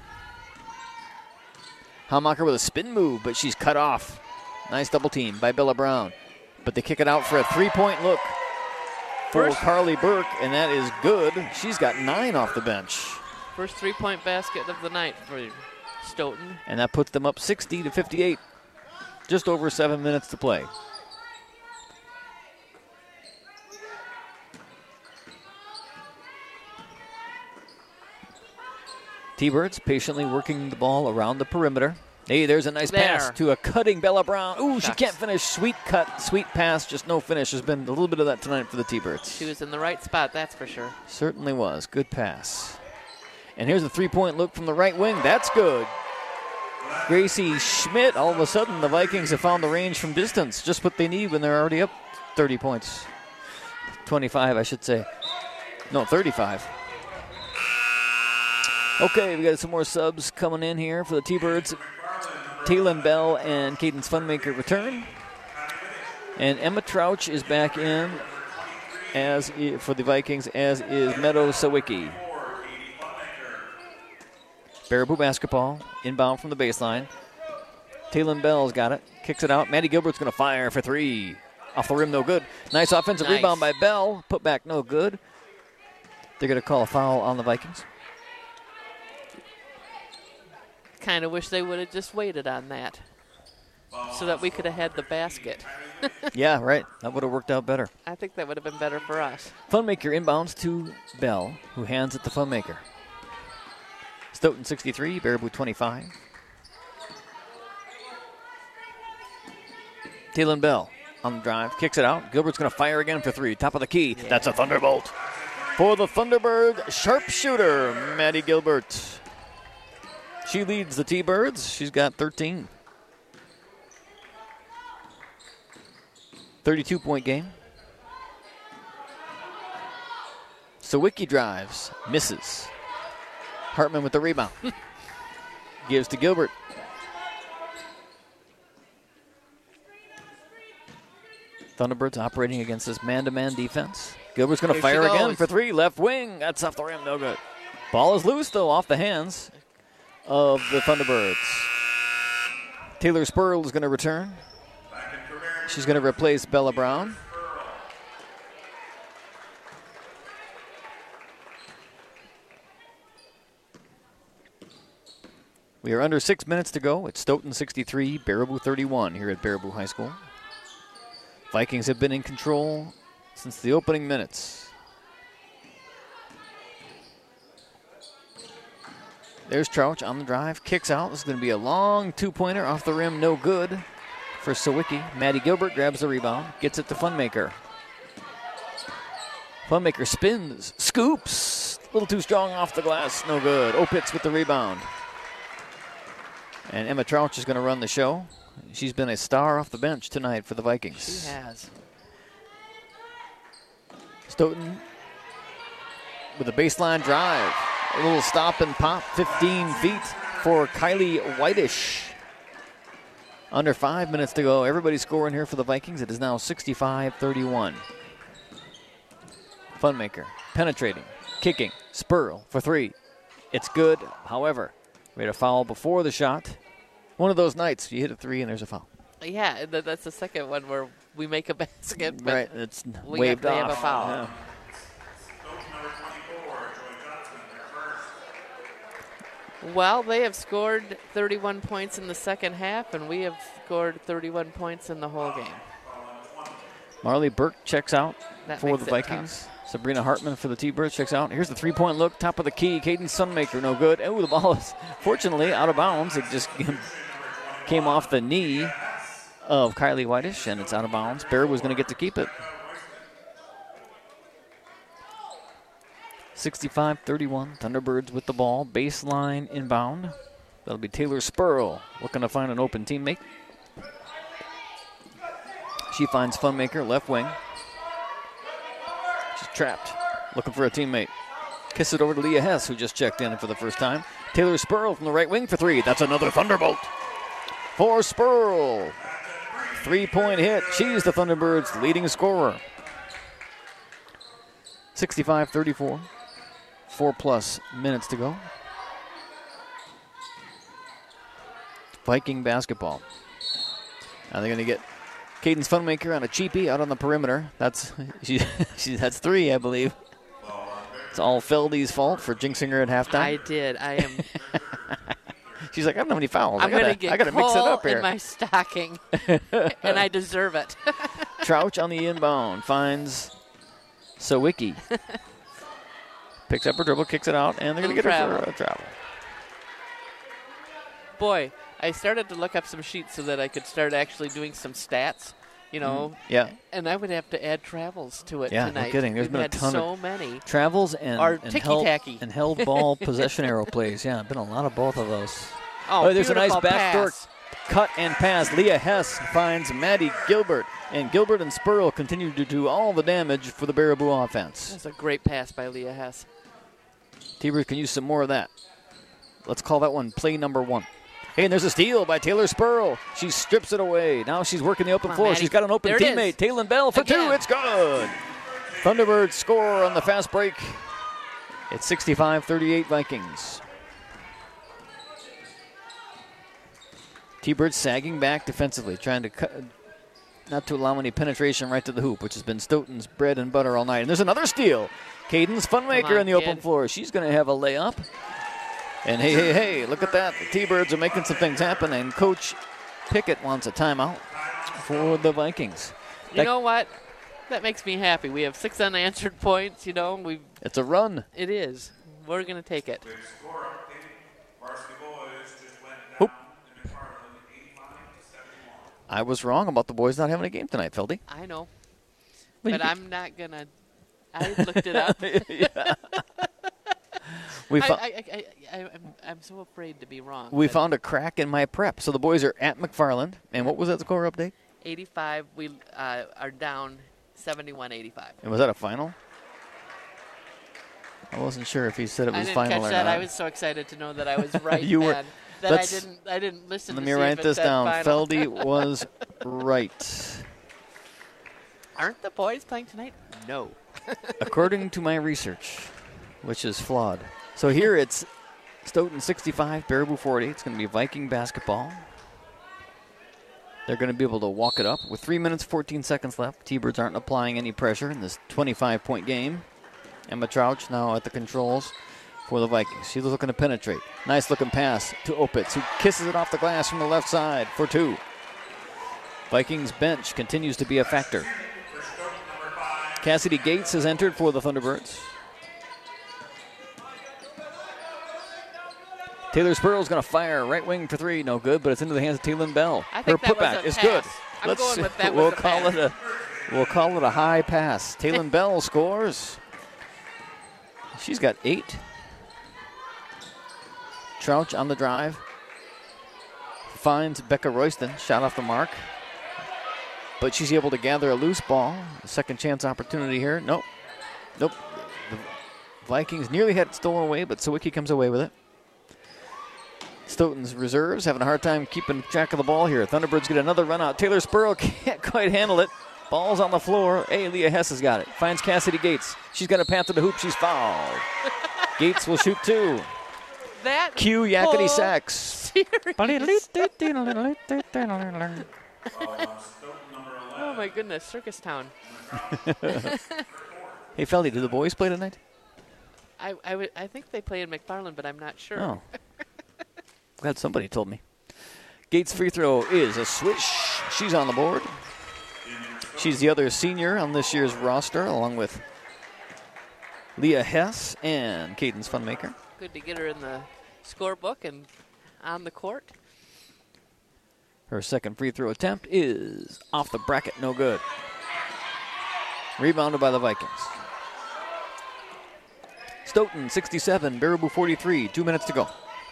Hamacher with a spin move, but she's cut off. Nice double team by Bella Brown. But they kick it out for a 3-point look for Carly Burke, and that is good. She's got 9 off the bench. First 3-point basket of the night for Stoughton. And that puts them up 60-58. Just over 7 minutes to play. T-Birds patiently working the ball around the perimeter. Hey, there's a nice pass to a cutting Bella Brown. Ooh, she can't finish. Sweet cut, sweet pass, just no finish. There's been a little bit of that tonight for the T-Birds. She was in the right spot, that's for sure. Certainly was. Good pass. And here's a 3-point look from the right wing. That's good. Gracie Schmidt, all of a sudden the Vikings have found the range from distance. Just what they need when they're already up 30 points. 25, I should say. No, 35. Okay, we got some more subs coming in here for the T-Birds. Taylon Bell and Cadence Funmaker return. And Emma Trouch is back in for the Vikings, as is Meadow Sawicki. Baraboo basketball, inbound from the baseline. Taylon Bell's got it. Kicks it out. Maddie Gilbert's going to fire for 3. Off the rim, no good. Nice offensive rebound by Bell. Put back, no good. They're going to call a foul on the Vikings. Kind of wish they would have just waited on that so that we could have had the basket. Yeah, right. That would have worked out better. I think that would have been better for us. Funmaker inbounds to Bell, who hands it to Funmaker. Stoughton 63, Baraboo 25. Taylon Bell on the drive, kicks it out. Gilbert's going to fire again for 3. Top of the key. Yeah. That's a Thunderbolt. For the Thunderbird sharpshooter, Maddie Gilbert. She leads the T-Birds. She's got 13. 32-point game. Sawicki drives, misses. Hartman with the rebound. Gives to Gilbert. Thunderbirds operating against this man-to-man defense. Gilbert's going to fire again for 3. Left wing. That's off the rim. No good. Ball is loose, though, off the hands of the Thunderbirds. Taylor Spurl is going to return. She's going to replace Bella Brown. We are under 6 minutes to go. It's Stoughton 63, Baraboo 31 here at Baraboo High School. Vikings have been in control since the opening minutes. There's Trouch on the drive, kicks out. This is going to be a long two-pointer off the rim, no good for Sawicki. Maddie Gilbert grabs the rebound, gets it to Funmaker. Funmaker spins, scoops, a little too strong off the glass, no good. Opitz with the rebound. And Emma Trouch is going to run the show. She's been a star off the bench tonight for the Vikings. She has. Stoughton with a baseline drive. A little stop and pop, 15 feet for Kylie Whitish. Under 5 minutes to go. Everybody's scoring here for the Vikings. It is now 65-31. Funmaker penetrating, kicking, Spurl for 3. It's good. However, we had a foul before the shot. One of those nights, you hit a 3 and there's a foul. Yeah, that's the second one where we make a basket, but right, it's waved off. They have a foul. Yeah. Well, they have scored 31 points in the second half, and we have scored 31 points in the whole game. Marley Burke checks out That for makes the it Vikings. tough. Sabrina Hartman for the T-Birds checks out. Here's the three-point look, top of the key. Caden Sunmaker, no good. Oh, the ball is fortunately out of bounds. It just came off the knee of Kylie Whitish, and it's out of bounds. Bear was going to get to keep it. 65-31, Thunderbirds with the ball. Baseline inbound. That'll be Taylor Spurl looking to find an open teammate. She finds Funmaker, left wing. She's trapped, looking for a teammate. Kiss it over to Leah Hess, who just checked in for the first time. Taylor Spurl from the right wing for 3. That's another Thunderbolt for Spurl. 3-point hit. She's the Thunderbirds' leading scorer. 65-34. 4+ minutes to go. Viking basketball. Now they're going to get Cadence Funmaker on a cheapie out on the perimeter. That's that's 3, I believe. It's all Feldy's fault for jinxing her at halftime. I did. I am. She's like, I don't have any fouls. I'm going to get I gotta mix it up here. in my stocking, and I deserve it. Trouch on the inbound finds Sawicki. Picks up her dribble, kicks it out, and they're going to get her for a travel. Boy, I started to look up some sheets so that I could start actually doing some stats, you know. Yeah. And I would have to add travels to it tonight. Yeah, no kidding. There's We've been a had ton so of many. Travels and ticky-tacky. And held ball possession arrow plays. Yeah, been a lot of both of those. Oh, there's a nice backdoor pass. cut and pass. Leah Hess finds Maddie Gilbert. And Gilbert and Spurl continue to do all the damage for the Baraboo offense. That's a great pass by Leah Hess. T-Birds can use some more of that. Let's call that one play number 1. Hey, and there's a steal by Taylor Spurl. She strips it away. Now she's working the open floor. Maddie. She's got an open teammate, Taylon Bell, for 2. It's good. Thunderbirds score on the fast break. It's 65-38 Vikings. T-Birds sagging back defensively, trying to not to allow any penetration right to the hoop, which has been Stoughton's bread and butter all night. And there's another steal. Cadence Funmaker in the open floor. She's going to have a layup. And hey, look at that. The T-Birds are making some things happen, and Coach Pickett wants a timeout for the Vikings. You know what? That makes me happy. We have 6 unanswered points, It's a run. It is. We're going to take it. Oop. I was wrong about the boys not having a game tonight, Feldy. I know. But I'm not going to. I looked it up. I'm so afraid to be wrong. We found a crack in my prep. So the boys are at McFarland. And what was that score update? 85. We are down 71-85. And was that a final? I wasn't sure if he said it was final or not. I didn't catch that. I was so excited to know that I was right. You were. That I didn't listen to see if it said final. Let me write this down. Feldy was right. Aren't the boys playing tonight? No. According to my research, which is flawed. So here it's Stoughton 65, Baraboo 40. It's going to be Viking basketball. They're going to be able to walk it up with 3 minutes, 14 seconds left. T-Birds aren't applying any pressure in this 25-point game. Emma Trouch now at the controls for the Vikings. She's looking to penetrate. Nice looking pass to Opitz, who kisses it off the glass from the left side for 2. Vikings bench continues to be a factor. Cassidy Gates has entered for the Thunderbirds. Taylor Spurl's going to fire right wing for 3. No good, but it's into the hands of Taylin Bell. Her putback is good. I'm going with that. We'll call it a high pass. Taylin Bell scores. She's got 8. Trouch on the drive. Finds Becca Royston. Shot off the mark. But she's able to gather a loose ball. A second chance opportunity here. Nope. The Vikings nearly had it stolen away, but Sawicki comes away with it. Stoughton's reserves having a hard time keeping track of the ball here. Thunderbirds get another run out. Taylor Spurl can't quite handle it. Ball's on the floor. Hey, Leah Hess has got it. Finds Cassidy Gates. She's got a path to the hoop. She's fouled. Gates will shoot 2. That Cue Yakety Sax. Oh, my goodness. Circus Town. Hey, Feldy, do the boys play tonight? I think they play in McFarland, but I'm not sure. Oh. Glad somebody told me. Gates' free throw is a swish. She's on the board. She's the other senior on this year's roster, along with Leah Hess and Cadence Funmaker. Good to get her in the scorebook and on the court. Her second free throw attempt is off the bracket, no good. Rebounded by the Vikings. Stoughton 67, Baraboo 43, 2 minutes to go.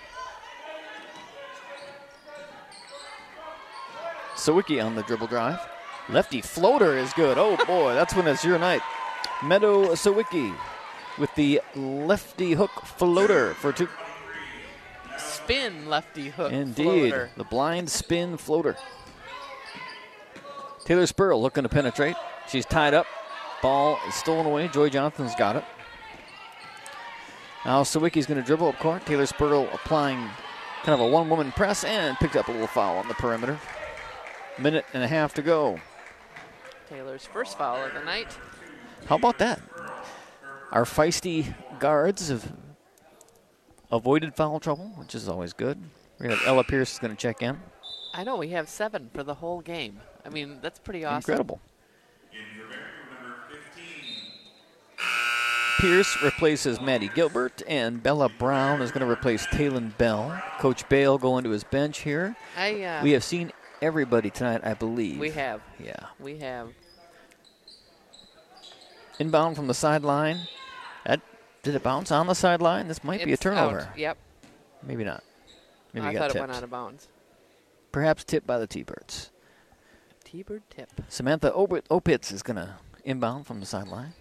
Sawicki on the dribble drive. Lefty floater is good. Oh boy, that's when it's your night. Meadow Sawicki with the lefty hook floater for 2. Spin lefty hook Indeed, floater. The blind spin floater. Taylor Spurl looking to penetrate. She's tied up. Ball is stolen away. Joy Johnson's got it. Now Sawicki's going to dribble up court. Taylor Spurl applying kind of a one-woman press and picked up a little foul on the perimeter. Minute and a half to go. Taylor's first foul of the night. How about that? Our feisty guards have avoided foul trouble, which is always good. We have Ella Pierce is going to check in. I know, we have 7 for the whole game. I mean, that's pretty awesome. Incredible. Pierce replaces Maddie Gilbert, and Bella Brown is going to replace Taylin Bell. Coach Bale going to his bench here. We have seen everybody tonight, I believe. We have. Yeah. We have. Inbound from the sideline. Did it bounce on the sideline? This might be a turnover. Out. Yep. Maybe not. Maybe I got thought tipped. It went out of bounds. Perhaps tipped by the T-Birds. T-Bird tip. Samantha Opitz is going to inbound from the sideline.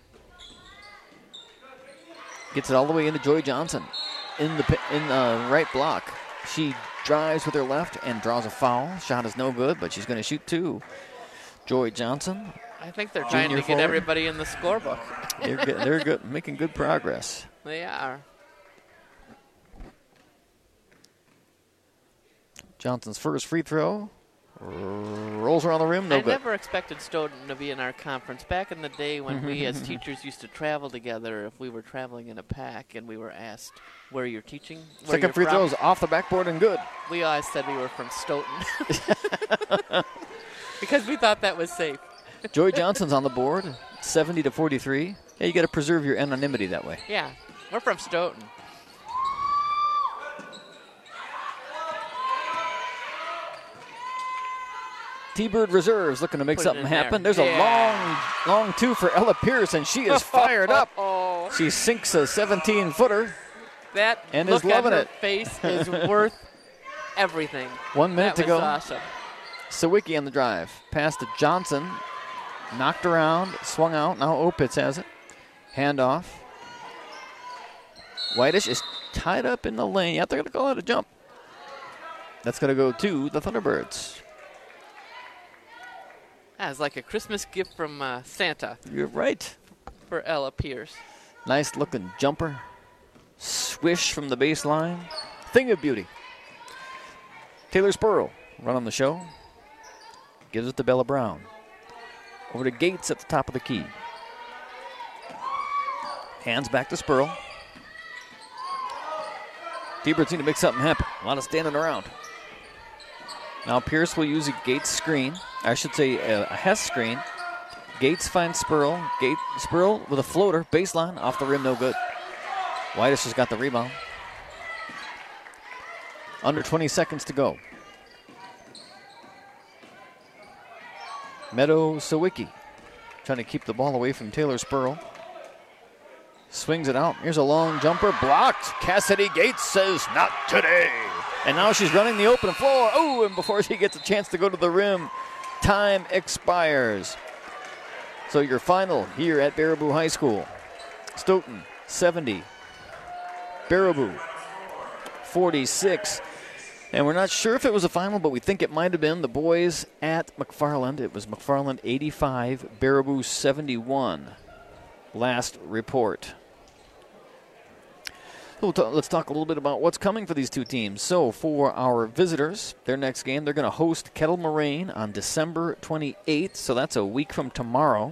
Gets it all the way into Joy Johnson in the right block. She drives with her left and draws a foul. Shot is no good, but she's going to shoot 2. Joy Johnson. I think they're trying to get everybody in the scorebook. They're good, making good progress. They are. Johnson's first free throw. Rolls around the rim, no good. I never expected Stoughton to be in our conference. Back in the day when we as teachers used to travel together, if we were traveling in a pack and we were asked where you're teaching, where Second you're free from, throw's off the backboard and good. we always said we were from Stoughton. Because we thought that was safe. Joey Johnson's on the board, 70-43. Yeah, you got to preserve your anonymity that way. Yeah, we're from Stoughton. T-Bird reserves looking to make Put it something in happen. there. There's a long two for Ella Pierce, and she is fired up. Oh. She sinks a 17-footer. That and look is loving on her it. face is worth everything. 1 minute that to go. was awesome. Sawicki on the drive. Pass to Johnson. Knocked around, swung out. Now Opitz has it. Handoff. Whitish is tied up in the lane. Yeah, they're going to call it a jump. That's going to go to the Thunderbirds. That was like a Christmas gift from Santa. You're right. For Ella Pierce. Nice looking jumper. Swish from the baseline. Thing of beauty. Taylor Spurl run on the show. Gives it to Bella Brown. Over to Gates at the top of the key. Hands back to Spurl. T-Birds need to make something happen. A lot of standing around. Now Pierce will use a Gates screen. I should say a Hess screen. Gates finds Spurl. Spurl with a floater. Baseline. Off the rim, no good. Whitish has got the rebound. Under 20 seconds to go. Meadow Sawicki trying to keep the ball away from Taylor Spurl. Swings it out. Here's a long jumper. Blocked. Cassidy Gates says, not today. And now she's running the open floor. Oh, and before she gets a chance to go to the rim, time expires. So your final here at Baraboo High School. Stoughton, 70. Baraboo, 46. And we're not sure if it was a final, but we think it might have been. The boys at McFarland. It was McFarland 85, Baraboo 71. Last report. Let's talk a little bit about what's coming for these two teams. So for our visitors, their next game, they're going to host Kettle Moraine on December 28th. So that's a week from tomorrow.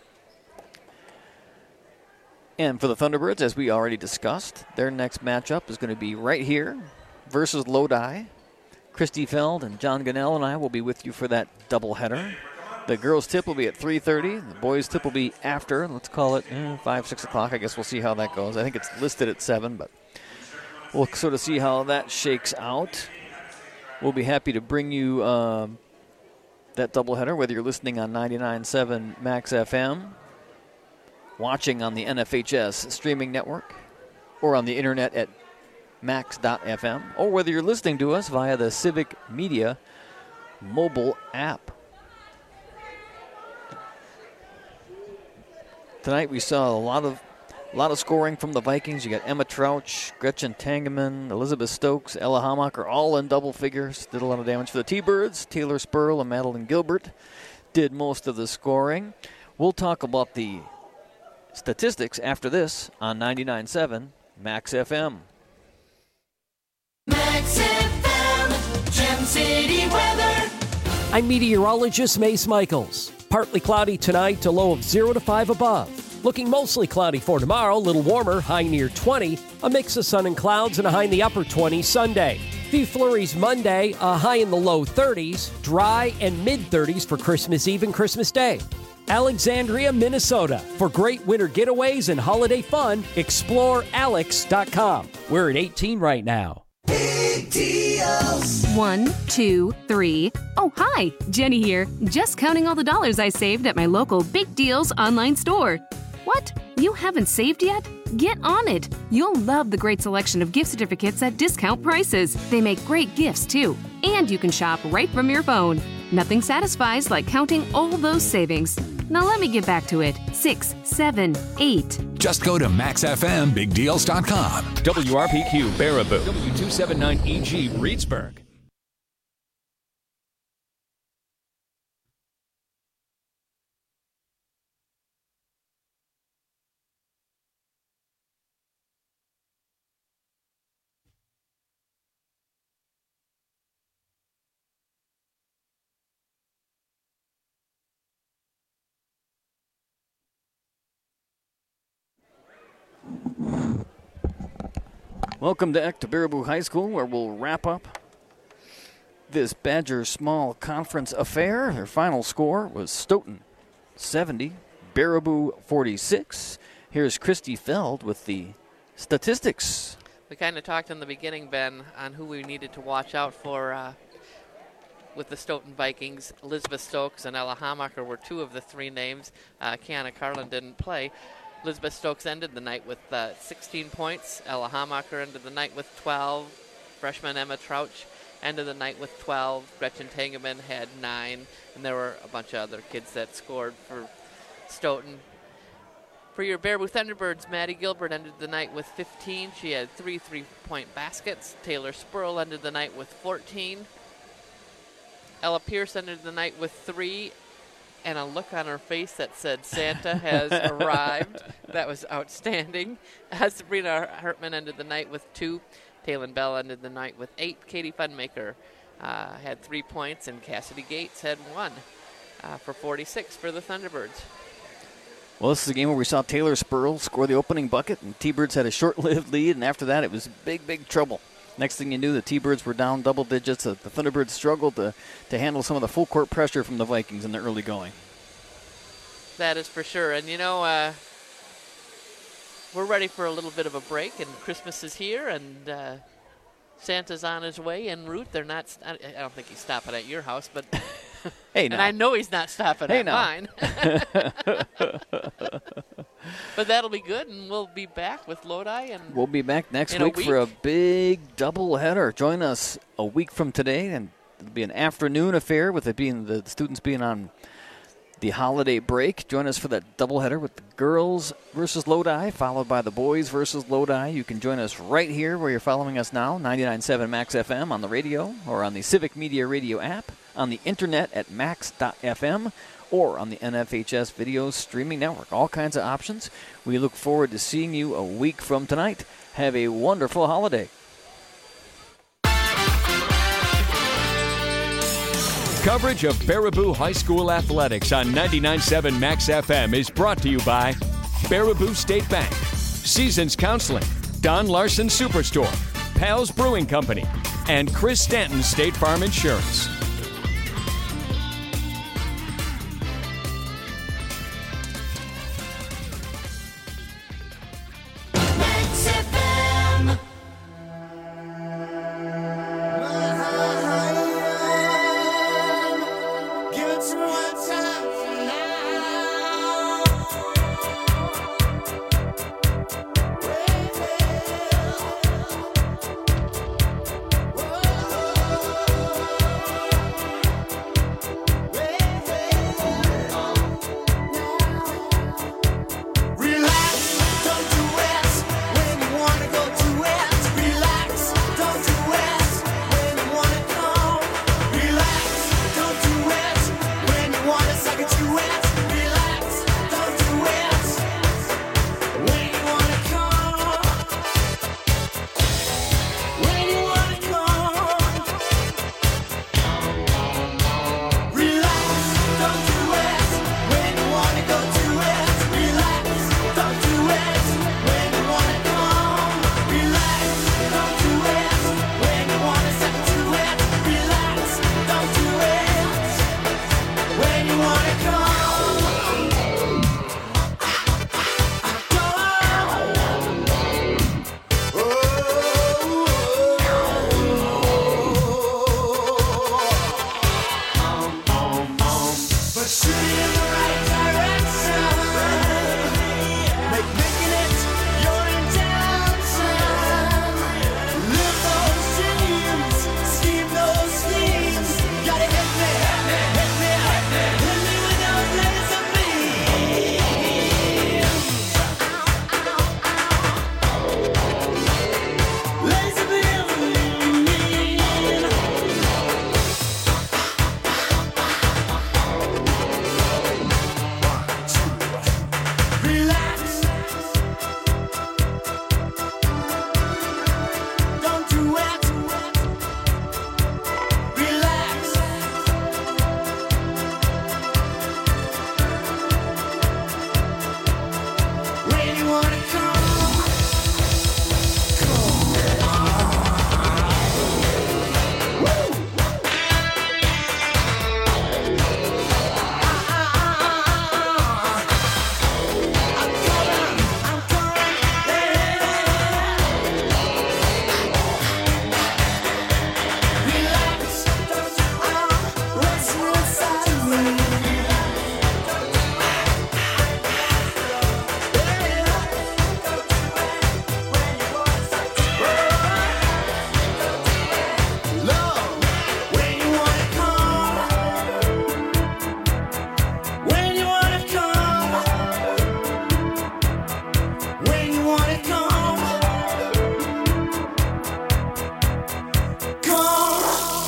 And for the Thunderbirds, as we already discussed, their next matchup is going to be right here versus Lodi. Christy Feld and John Gunnell and I will be with you for that doubleheader. The girls' tip will be at 3:30. The boys' tip will be after. Let's call it 5, 6 o'clock. I guess we'll see how that goes. I think it's listed at 7, but we'll sort of see how that shakes out. We'll be happy to bring you that doubleheader, whether you're listening on 99.7 Max FM, watching on the NFHS streaming network, or on the internet at max.fm, or whether you're listening to us via the Civic Media mobile app. Tonight we saw a lot of scoring from the Vikings. You got Emma Trouch, Gretchen Tangeman, Elizabeth Stokes, Ella Hamacher, all in double figures. Did a lot of damage for the T-Birds. Taylor Spurl and Madeline Gilbert did most of the scoring. We'll talk about the statistics after this on 99.7 Max FM. Max FM, Gem City weather. I'm meteorologist Mace Michaels. Partly cloudy tonight, a low of 0 to 5 above. Looking mostly cloudy for tomorrow, a little warmer, high near 20. A mix of sun and clouds and a high in the upper 20s Sunday. Few flurries Monday, a high in the low 30s. Dry and mid-30s for Christmas Eve and Christmas Day. Alexandria, Minnesota. For great winter getaways and holiday fun, explore alex.com. We're at 18 right now. Big deals. 1, 2, 3. Oh, hi, Jenny here. Just counting all the dollars I saved at my local Big Deals online store. What? You haven't saved yet? Get on it. You'll love the great selection of gift certificates at discount prices. They make great gifts, too. And you can shop right from your phone. Nothing satisfies like counting all those savings. Now let me get back to it. 6, 7, 8. Just go to maxfmbigdeals.com. WRPQ Baraboo, W279EG Reedsburg. Welcome back to Baraboo High School, where we'll wrap up this Badger Small Conference affair. Their final score was Stoughton 70, Baraboo 46. Here's Christy Feld with the statistics. We kind of talked in the beginning, Ben, on who we needed to watch out for with the Stoughton Vikings. Elizabeth Stokes and Ella Hamacher were two of the three names. Kiana Carlin didn't play. Elizabeth Stokes ended the night with 16 points. Ella Hamacher ended the night with 12. Freshman Emma Trouch ended the night with 12. Gretchen Tangeman had 9. And there were a bunch of other kids that scored for Stoughton. For your Baraboo Thunderbirds, Maddie Gilbert ended the night with 15. She had 3 3-point baskets. Taylor Spurl ended the night with 14. Ella Pierce ended the night with 3. And a look on her face that said Santa has arrived. That was outstanding. Sabrina Hartman ended the night with 2. Taylon Bell ended the night with 8. Katie Funmaker had 3 points, and Cassidy Gates had 1 for 46 for the Thunderbirds. Well, this is a game where we saw Taylor Spurl score the opening bucket, and T-Birds had a short-lived lead, and after that it was big trouble. Next thing you knew, the T-Birds were down double digits. The Thunderbirds struggled to handle some of the full-court pressure from the Vikings in the early going. That is for sure. And, you know, we're ready for a little bit of a break, and Christmas is here, and Santa's on his way en route. They're not. I don't think he's stopping at your house, but hey, now. And I know he's not stopping at mine. But that'll be good, and we'll be back with Lodi. And we'll be back next week for a big doubleheader. Join us a week from today, and it'll be an afternoon affair with it being the students being on the holiday break. Join us for that doubleheader with the girls versus Lodi, followed by the boys versus Lodi. You can join us right here where you're following us now, 99.7 Max FM on the radio or on the Civic Media Radio app, on the internet at max.fm, or on the NFHS video streaming network. All kinds of options. We look forward to seeing you a week from tonight. Have a wonderful holiday. Coverage of Baraboo High School athletics on 99.7 Max FM is brought to you by Baraboo State Bank, Seasons Counseling, Don Larson Superstore, Pal's Brewing Company, and Chris Stanton State Farm Insurance.